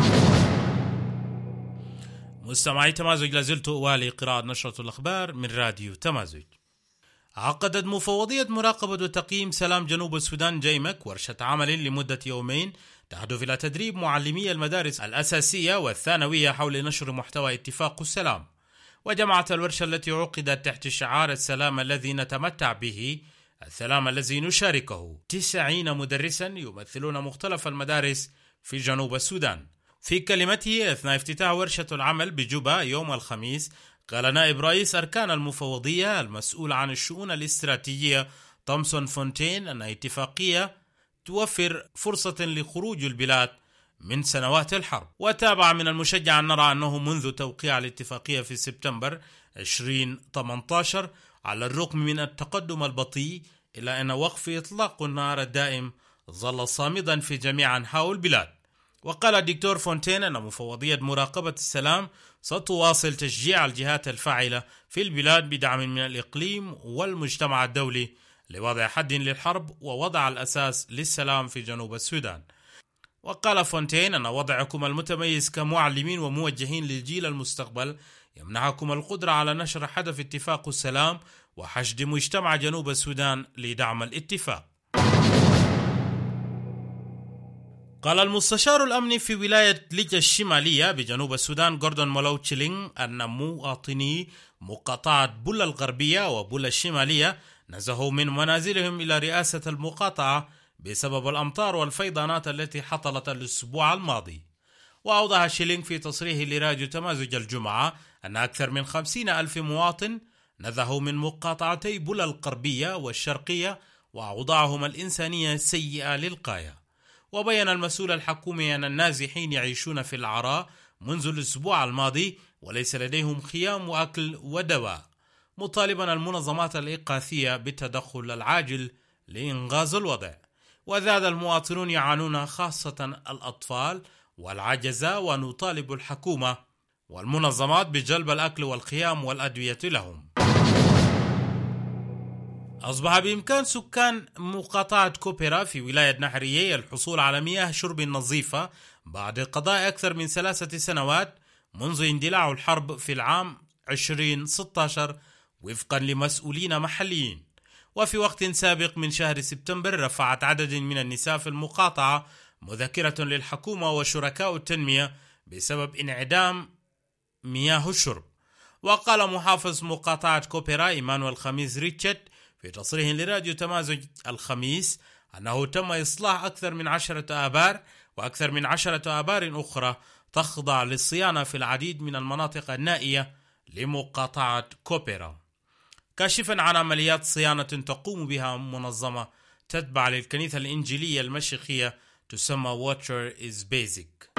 مستمعي تمازج، لازلت أوالي قراءة نشرة الأخبار من راديو تمازج. عقدت مفوضية مراقبة وتقييم سلام جنوب السودان جيمك ورشة عمل لمدة يومين تهدف إلى تدريب معلمي المدارس الأساسية والثانوية حول نشر محتوى اتفاق السلام. وجمعت الورشة التي عقدت تحت شعار السلام الذي نتمتع به، السلام الذي نشاركه، 90 مدرسا يمثلون مختلف المدارس في جنوب السودان. في كلمته أثناء افتتاح ورشة العمل بجوبا يوم الخميس، قال نائب رئيس أركان المفوضية المسؤول عن الشؤون الاستراتيجية تومسون فونتين أن اتفاقية توفر فرصة لخروج البلاد من سنوات الحرب. وتابع من المشجع أن نرى أنه منذ توقيع الاتفاقية في سبتمبر 2018 على الرغم من التقدم البطيء إلا أن وقف إطلاق النار الدائم ظل صامدا في جميع أنحاء البلاد. وقال الدكتور فونتين أن مفوضية مراقبة السلام ستواصل تشجيع الجهات الفاعلة في البلاد بدعم من الإقليم والمجتمع الدولي لوضع حد للحرب ووضع الأساس للسلام في جنوب السودان. وقال فونتين أن وضعكم المتميز كمعلمين وموجهين للجيل المستقبل يمنحكم القدرة على نشر هدف اتفاق السلام وحشد مجتمع جنوب السودان لدعم الاتفاق. قال المستشار الأمني في ولاية ليجا الشمالية بجنوب السودان غوردون مولو تشيلينغ أن مواطني مقاطعة بولا الغربية وبولا الشمالية نزهوا من منازلهم إلى رئاسة المقاطعة بسبب الأمطار والفيضانات التي حصلت الأسبوع الماضي. وأوضح شيلينغ في تصريح لراديو تمازج الجمعة أن أكثر من 50,000 مواطن نزهوا من مقاطعتي بولا الغربية والشرقية وأوضاعهم الإنسانية سيئة للغاية. وبين المسؤول الحكومي أن النازحين يعيشون في العراء منذ الأسبوع الماضي وليس لديهم خيام وأكل ودواء، مطالبا المنظمات الإغاثية بالتدخل العاجل لإنقاذ الوضع. وزاد المواطنون يعانون خاصة الأطفال والعجزة، ونطالب الحكومة والمنظمات بجلب الأكل والخيام والأدوية لهم. أصبح بإمكان سكان مقاطعة كوبيرا في ولاية نحرية الحصول على مياه شرب نظيفة بعد قضاء أكثر من 3 سنوات منذ اندلاع الحرب في العام 2016 وفقا لمسؤولين محليين. وفي وقت سابق من شهر سبتمبر رفعت عدد من النساء في المقاطعة مذكرة للحكومة وشركاء التنمية بسبب انعدام مياه الشرب. وقال محافظ مقاطعة كوبيرا إيمانويل خميس ريتشت في تصريح لراديو تمازج الخميس أنه تم إصلاح أكثر من 10 آبار وأكثر من 10 آبار أخرى تخضع للصيانة في العديد من المناطق النائية لمقاطعة كوبيرا، كاشفا عن عمليات صيانة تقوم بها منظمة تتبع للكنيسة الإنجيلية المشيخية تسمى Water is Basic.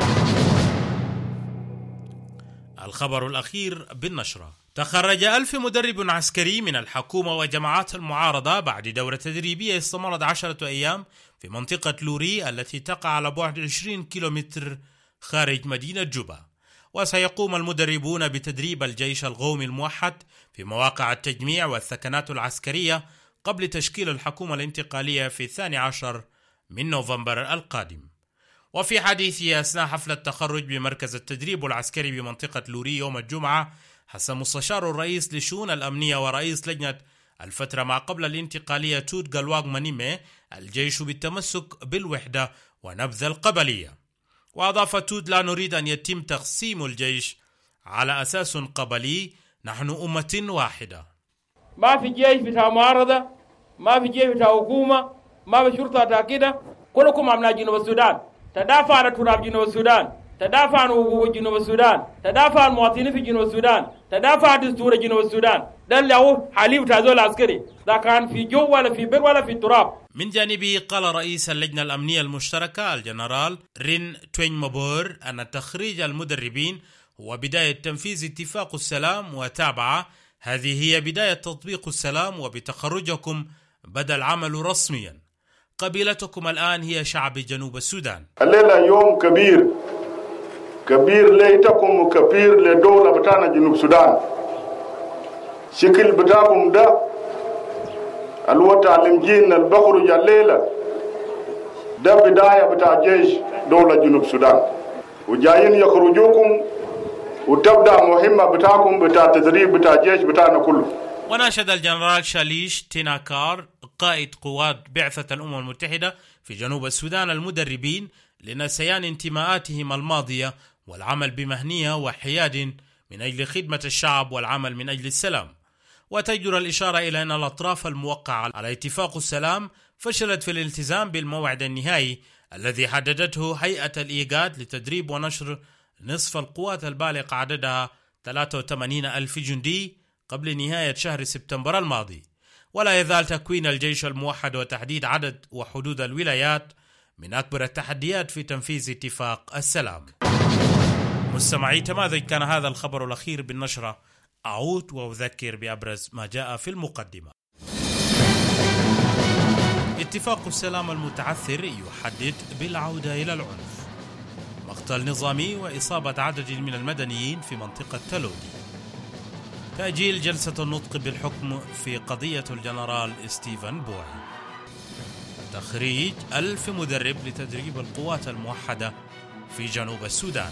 الخبر الأخير بالنشرة: تخرج 1000 مدرب عسكري من الحكومة وجماعات المعارضة بعد دورة تدريبية استمرت 10 أيام في منطقة لوري التي تقع على بعد 20 كيلومتر خارج مدينة جوبا. وسيقوم المدربون بتدريب الجيش القومي الموحد في مواقع التجميع والثكنات العسكرية قبل تشكيل الحكومة الانتقالية في 12 من نوفمبر القادم. وفي حديثه أثناء حفلة التخرج بمركز التدريب العسكري بمنطقة لوري يوم الجمعة، حث مستشار الرئيس للشؤون الأمنية ورئيس لجنة الفترة ما قبل الانتقالية توت غالواغ مانيمي الجيش بالتمسك بالوحدة ونبذ القبلية. وأضاف توت: لا نريد أن يتم تقسيم الجيش على أساس قبلي، نحن أمة واحدة. ما في جيش بتاع معارضة، ما في جيش بتاع حكومة، ما في شرطة تأكيدة، كلكم أبناء جنوب السودان. تدافع عن تراب جنوب السودان، تدافع عن حقوق جنوب السودان، تدافع عن المواطنين في جنوب السودان، تدافع عن دستور جنوب السودان. ده اللي هو حليف تازول العسكري، ده كان في جو ولا في بر ولا في التراب. من جانبه قال رئيس اللجنة الأمنية المشتركة الجنرال رين توين مبور أن تخريج المدربين هو بداية تنفيذ اتفاق السلام، وتابع: هذه هي بداية تطبيق السلام، وبتخرجكم بدأ العمل رسميا. قبيلتكم الآن هي شعب جنوب السودان. الليلة يوم كبير كبير ليتكم وكبير لدولة بتاعنا جنوب السودان. شكل بتاعكم ده الوطن المجين البخرج الليلة ده بداية بتاع جيش دولة جنوب السودان، وجايين يخرجوكم وتبدأ مهمة بتاعكم بتاع تدريب بتاع جيش بتاعنا كله. وناشد الجنرال شاليش تيناكار قائد قوات بعثة الأمم المتحدة في جنوب السودان المدربين لنسيان انتماءاتهم الماضية والعمل بمهنية وحياد من أجل خدمة الشعب والعمل من أجل السلام. وتجدر الإشارة إلى أن الأطراف الموقعة على اتفاق السلام فشلت في الالتزام بالموعد النهائي الذي حددته هيئة الإيجاد لتدريب ونشر نصف القوات البالغ عددها 83,000 جندي قبل نهاية شهر سبتمبر الماضي. ولا يزال تكوين الجيش الموحد وتحديد عدد وحدود الولايات من أكبر التحديات في تنفيذ اتفاق السلام. مستمعي تماذج، كان هذا الخبر الأخير بالنشرة. أعود وأذكر بأبرز ما جاء في المقدمة. اتفاق السلام المتعثر يحدد بالعودة إلى العنف. مقتل نظامي وإصابة عدد من المدنيين في منطقة تلودي. تأجيل جلسة النطق بالحكم في قضية الجنرال ستيفن بوي. تخريج 1000 مدرب لتدريب القوات الموحدة في جنوب السودان.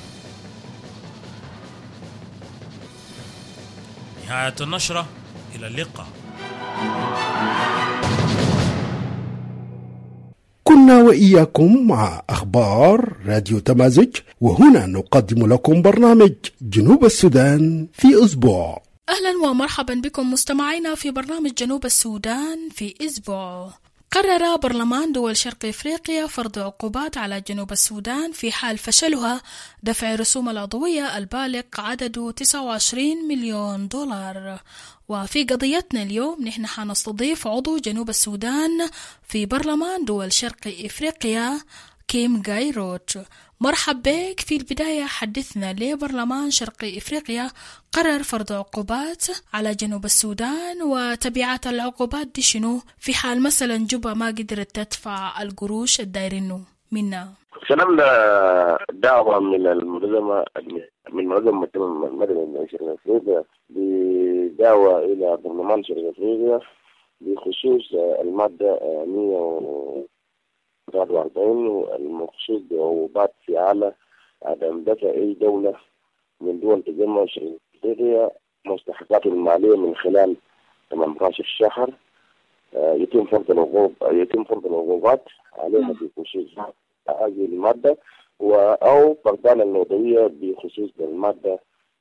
نهاية النشرة، إلى اللقاء. كنا وإياكم مع أخبار راديو تمازج، وهنا نقدم لكم برنامج جنوب السودان في أسبوع. أهلا ومرحبا بكم مستمعينا في برنامج جنوب السودان في أسبوع. قرر برلمان دول شرق إفريقيا فرض عقوبات على جنوب السودان في حال فشلها دفع رسوم العضوية البالغ عدده 29 مليون دولار. وفي قضيتنا اليوم نحن حنستضيف عضو جنوب السودان في برلمان دول شرق إفريقيا كيم غايروت. مرحب بك. في البداية حدثنا ليه برلمان شرق إفريقيا قرر فرض عقوبات على جنوب السودان، وتبعات العقوبات دي شنو في حال مثلا جوبا ما قدرت تدفع القروش الدايرينه منا؟ سلمنا دعوة من المنظمة المدني شرق إفريقيا بدعوة إلى برلمان شرق إفريقيا بخصوص المادة 143 والمقصود بعقوبات فعالة عدم دفع أي دولة من دول تجمع شرق إفريقيا مستحقاته المالية من خلال 18 شهر. يتم فرض العقوبات عليها بخصوص هذه المادة أو فقدان العضوية بخصوص المادة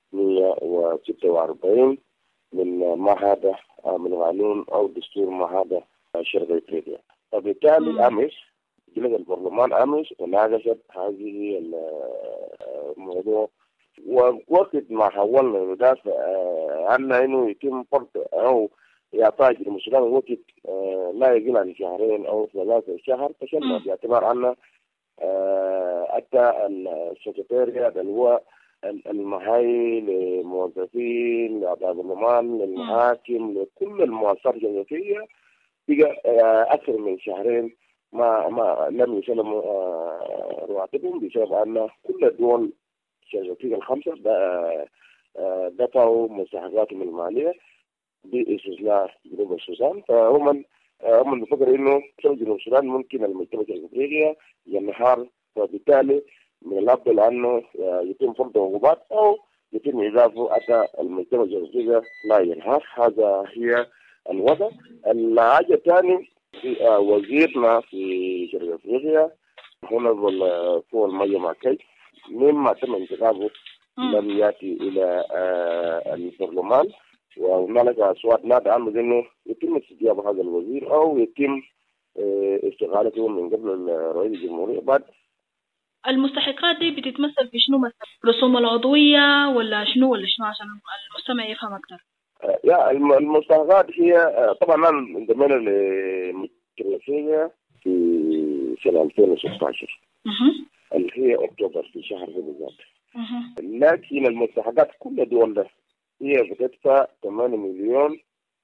146 من معاهدة من قانون أو دستور معاهدة شرق إفريقيا. فبالتالي أمس جلس البرلمان أمس وناقشت هذه الموضوع، ووقت ما حاولنا ندافع عن إنه يتم فرض أو إعطاء جنوب السودان وقت لا يقل عن شهرين أو 3 شهر، فشلنا باعتبار أن حتى السكرتاريات اللي هو المهاي للموظفين لأعضاء البرلمان للمحاكم لكل المؤسسات الجمهورية بقى أكثر من شهرين ما لم يسلموا رواتبهم بسبب أن كل الدول الشرقية الخمسة دفعوا مستحقاتهم المالية باستثناء جنوب السودان. فهم بفكر إنه جنوب السودان ممكن المجتمع الأفريقي ينهار، وبالتالي من الأفضل أنه يتم فرض عقوبات أو يتم إضافة حتى المجتمع الأفريقي لا ينهار. هذا هي الوضع. الحاجة الثانية وزيرنا في شرق أفريقيا هنا فوق المية ماكي مما تم انتخابه لم يأتي إلى البرلمان، وهنالك أصوات نادى عنه إنه يتم استجابة هذا الوزير أو يتم استقالته من قبل رئيس الجمهورية. بعد المستحقات دي بتتمثل في شنو مثلا؟ رسوم العضوية ولا شنو عشان المستمع يفهم أكثر؟ يا المستحقات هي طبعا انضمينا لمجلسية في سنة 2016 اللي هي أكتوبر في شهر بالذات. لكن المستحقات كل دول ده هي بتدفع 8 مليون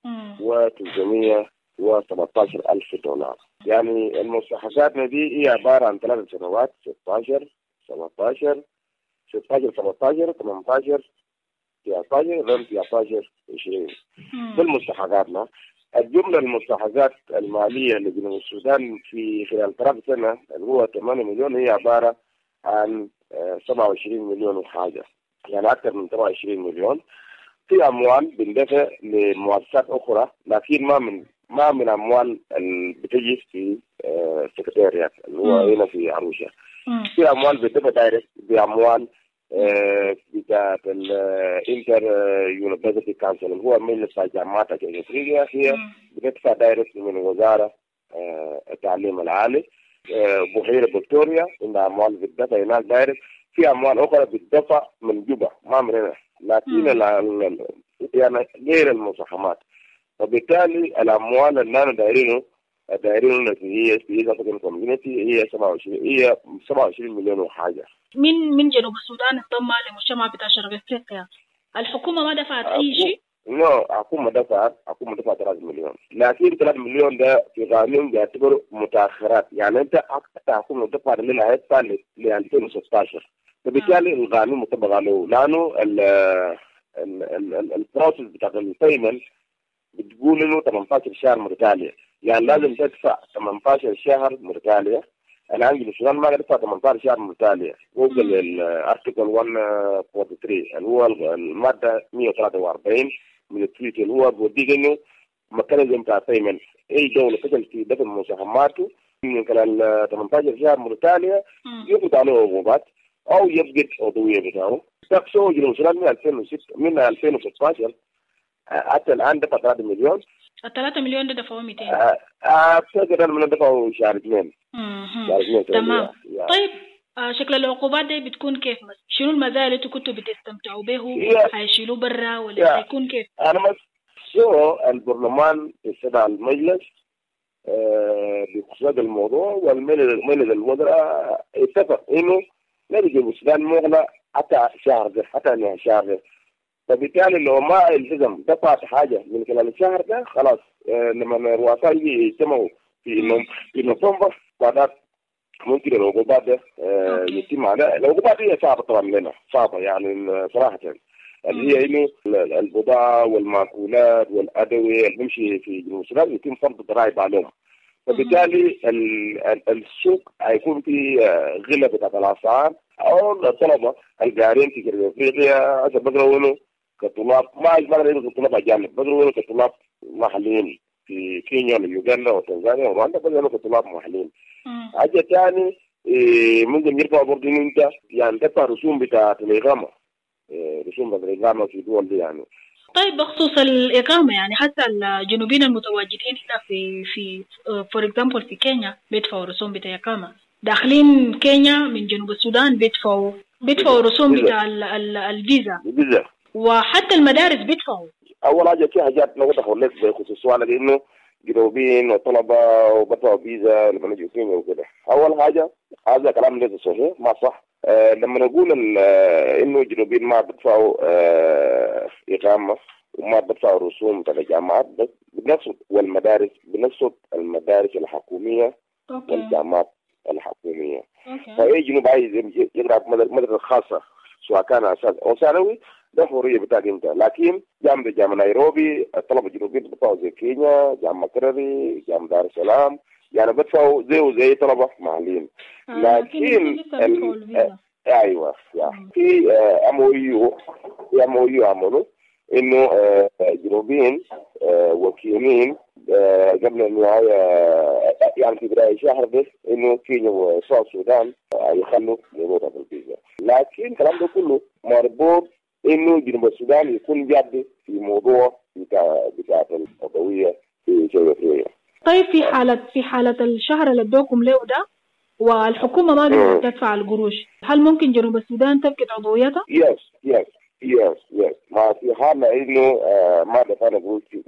و317 ألف دولار. يعني المستحقات دي هي عبارة عن 3 سنوات 16 17 18 19 19 20 بالمستحقاتنا. الجملة المستحقات المالية لجنوب السودان في خلال 3 سنة اللي هو 8 مليون هي عبارة عن 27 مليون وحاجة، يعني أكثر من 27 مليون. في أموال بندفع لمؤسسات أخرى لكن ما من أموال اللي بتجي في السكرتاريات اللي هو هنا في عروشة. في اموال بتدفع دايركت باموال بتاعت الانتر يونيفرسيتي كونسل هو مجلس الجامعات الافريقيه، هي بتدفع دايركت من وزاره التعليم العالي. بحيره فيكتوريا عندها اموال بتدفع هناك دايركت. في اموال اخرى بتدفع من جوبا ما من هنا، لكن يعني غير المساهمات. فبالتالي الاموال اللي انا دايرينه هي في افريكان كوميونتي هي 27 مليون وحاجه. من جنوب السودان انضم للمجتمع بتاع شرق افريقيا، الحكومه ما دفعت اي شيء؟ الحكومه دفعت 3 مليون، لكن 3 مليون ده في قانون بيعتبر متاخرات، يعني انت الحكومه دفع لنا هيدفع ل 2016. فبالتالي القانون مطبق عليه، لانه البروسيس بتاع البيمنت بتقول انه 18 شهر متتاليه، يعني لازم تدفع 18 شهر متتاليه. انا عندي السودان ما دفع 18 شهر متتاليه وفق الارتيكل 143 اللي هو الماده 143 من التريتي، اللي هو بيوديك انه ميكانيزم بتاع بيمنت اي دوله فشل في دفع مساهماته من خلال 18 شهر متتاليه يفرض عليه عقوبات او يفقد عضويه بتاعه. تقصوا جنوب السودان من 2016 حتى الان دفع 3 مليون. ال 3 مليون ده دفعوا 200. اعتقد من دفعوا شهر 2. تمام. طيب شكل العقوبات دي بتكون كيف مثلا؟ شنو المزايا اللي كنتوا بتستمتعوا به؟ هيشيلوه برا ولا هيكون كيف؟ انا شو البرلمان استدعى المجلس بخصوص الموضوع، والمجلس الوزراء اتفق انه نرجع السودان مغلى حتى شهر ده، حتى نهاية شهر ده. فبالتالي لو ما التزم دفعت حاجه من خلال الشهر ده خلاص لما الرؤساء يجتمعوا في نوفمبر بعد ممكن العقوبات ده يتم عليها. العقوبات هي صعبه طبعا لنا، صعبه يعني صراحه، اللي هي انه البضاعه والمأكولات والادويه اللي بيمشي في جنوب السودان يتم فرض ضرائب عليهم. فبالتالي السوق هيكون في غلة بتاعت الاسعار، او الطلبه القاعدين في جنوب افريقيا عشان بقروا كطلاب ما يقدروا كطلاب اجانب، بقروا كطلاب محليين في كينيا ويوغندا وتنزانيا ورواندا، بقروا كطلاب محليين. حاجه ثاني ممكن يرفعوا برضه انه انت يعني تدفع رسوم بتاعت الاقامه، رسوم بتاعت الاقامه في دول دي يعني. طيب بخصوص الإقامة، يعني حتى الجنوبيين المتواجدين هنا في فور اكزامبل في كينيا بيدفعوا رسوم بتاع إقامة، داخلين كينيا من جنوب السودان بيدفعوا رسوم بتاع الفيزا، وحتى المدارس بيدفعوا. أول حاجة في حاجات نقدر أقول لك بخصوص سؤالك إنه جنوبيين وطلبة وبدفعوا فيزا لما نجوا كينيا وكده. أول حاجة هذا كلام ليس صحيح، ما صح. لما نقول انه الجنوبيين ما بدفعوا اقامه وما بدفعوا رسوم بتاع الجامعات، بس بنفس والمدارس بنفس المدارس الحكوميه والجامعات الحكوميه. فاي جنوب عايز يقرا مدرسه خاصه سواء كان اساس او ثانوي ده حريه بتاعك انت، لكن جامعه نيروبي الطلبه الجنوبيين بدفعوا زي كينيا، جامعه كرري، جامعه دار السلام، يعني بدفعوا زي طلبة محليين. لكن ايوه في MOU عملوا انه الجنوبيين وكينيين قبل النهايه يعني في بدايه الشهر ده انه كينيا وساوث السودان يخلوا موضوع الفيزا، لكن الكلام ده كله مربوط انه جنوب السودان يكون جاد في موضوع بتاع العضويه في جنوب افريقيا. طيب في حالة الشهر اللي ادوكم له ده والحكومة ما قدرت تدفع القروش، هل ممكن جنوب السودان تفقد عضويتها؟ يس ما في حالة انه ما دفعنا قروش في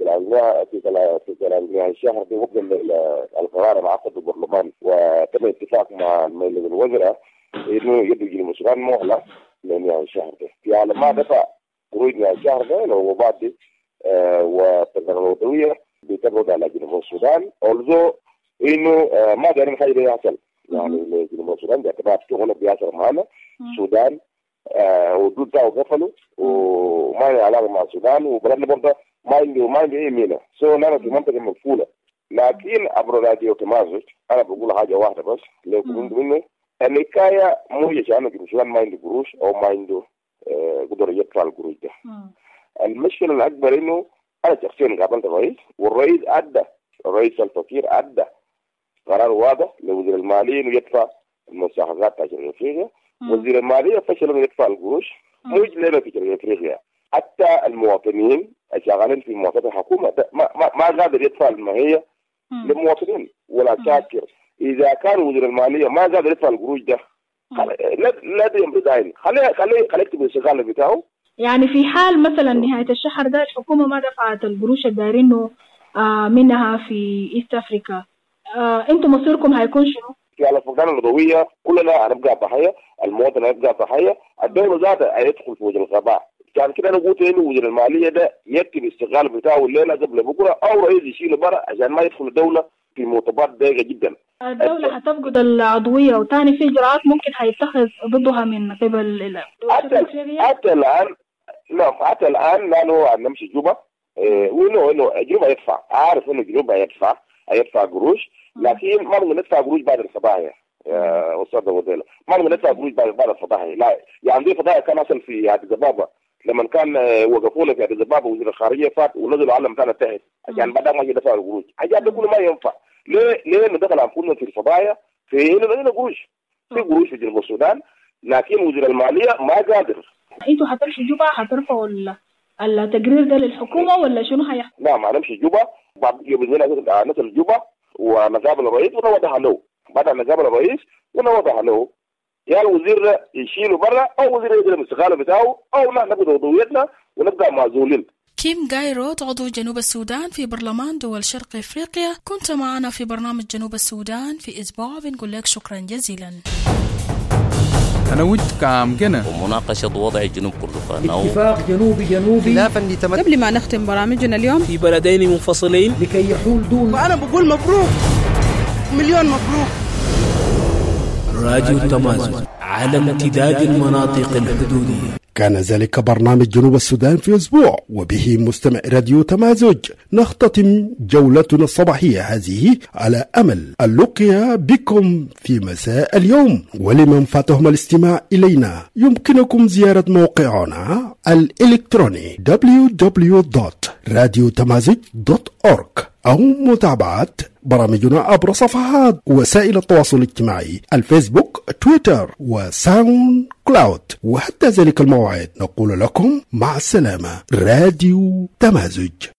الشهر ده وفقا للقرار اللي عقده البرلمان وتم اتفاق مع مجلس الوزراء انه يدوا جنوب السودان مهلة لنهاية الشهر ده. في حالة ما دفع قروش نهاية الشهر ده العقوبات دي والعضوية بتبعد على جنوب السودان، although انه ما دارين حاجه ده يحصل، يعني جنوب السودان باعتبار شغله بيحصل معنا السودان ودود بتاعه قفلوا وما له علاقه مع السودان، وبلدنا برضه ما عنده اي مينا، انا في منطقه مقفوله. لكن عبر راديو تمازج انا بقول حاجه واحده بس لكم انه الحكايه مو عشان جنوب السودان ما عنده قروش او ما عنده قدره يدفع القروش ده. المشكله الاكبر انه أنا شخصيا قابلت الرئيس، والرئيس الرئيس الفقير أدى قرار واضح لوزير المالية إنه يدفع المستحقات بتاع شرق افريقيا. وزير الماليه فشل انه يدفع القروش مش لنا في شرق افريقيا، حتى المواطنين الشغالين في مؤسسات الحكومه ما قادر يدفع الماهيه للمواطنين ولا شاكر. اذا كان وزير الماليه ما قادر يدفع القروش ده لا يمضي داين، خليه يكتب الاستقاله بتاعه. يعني في حال مثلا نهايه الشهر ده الحكومه ما دفعت القروش الدايرينه منها في ايست افريكا، انتم مصيركم هيكون شنو؟ على الفقدان النظويه كلنا هنبقى ضحيه، المواطن هيبقى ضحيه، الدوله ذاتها هيدخل في وجه الغباء. عشان كده انا قلت انه وزير الماليه ده يكتب الاستقاله بتاعه الليله قبل بكره او رئيس يشيله برا عشان ما يدخل الدوله في مرتبات ضيقه جدا. الدوله هتفقد العضويه وثاني في اجراءات ممكن هيتخذ ضدها من قبل حتى الان لا نمشي جوبا وانه جنوب هيدفع، عارف انه جنوب هيدفع قروش، لكن ما نقدر ندفع قروش بعد الفضايح يا استاذ وديله، ما نقدر ندفع قروش بعد الفضايح. لا يعني دي فضايح كان اصلا في عدي زبابه لما كان وقفوا له في عدي زبابه وزير الخارجيه فات ونزلوا علم ثاني تحت عشان بعد ما يدفع القروش. حاجات دي كله ما ينفع. ليه ندخل انفسنا في الفضايح؟ في هنا قروش، في قروش في جنوب السودان، لكن وزير الماليه ما قادر. انتوا هتمشي جوبا هترفعوا التقرير ده للحكومه ولا شنو هيحصل؟ لا ما نمشي جوبا، بعد يوم نصل جوبا ونقابل الرئيس ونوضح له، بعد ما نقابل الرئيس ونوضح له يا الوزير يشيله برا او وزير يدير الاستقاله بتاعه او ناخذ عضويتنا ونبقى معزولين. كيم جايروت عضو جنوب السودان في برلمان دول شرق افريقيا، كنت معنا في برنامج جنوب السودان في اسبوع، بنقول لك شكرا جزيلا. أنا ود كام جنة ومناقشة وضع جنوب كردفان اتفاق جنوبي خلافا قبل ما نختم برامجنا اليوم في بلدين منفصلين لكي يحول دون. وأنا بقول مبروك، مليون مبروك. راديو التمازج على امتداد المناطق الحدودية. كان ذلك برنامج جنوب السودان في أسبوع، وبه مستمع راديو تمازج نختتم جولتنا الصباحية هذه على أمل اللقيا بكم في مساء اليوم. ولمن فاتهم الاستماع إلينا يمكنكم زيارة موقعنا الإلكتروني www.radiotamazig.org أو متابعة برامجنا عبر صفحات وسائل التواصل الاجتماعي الفيسبوك، تويتر وساوند كلاود. وحتى ذلك الموعد نقول لكم مع السلامة. راديو تمازج.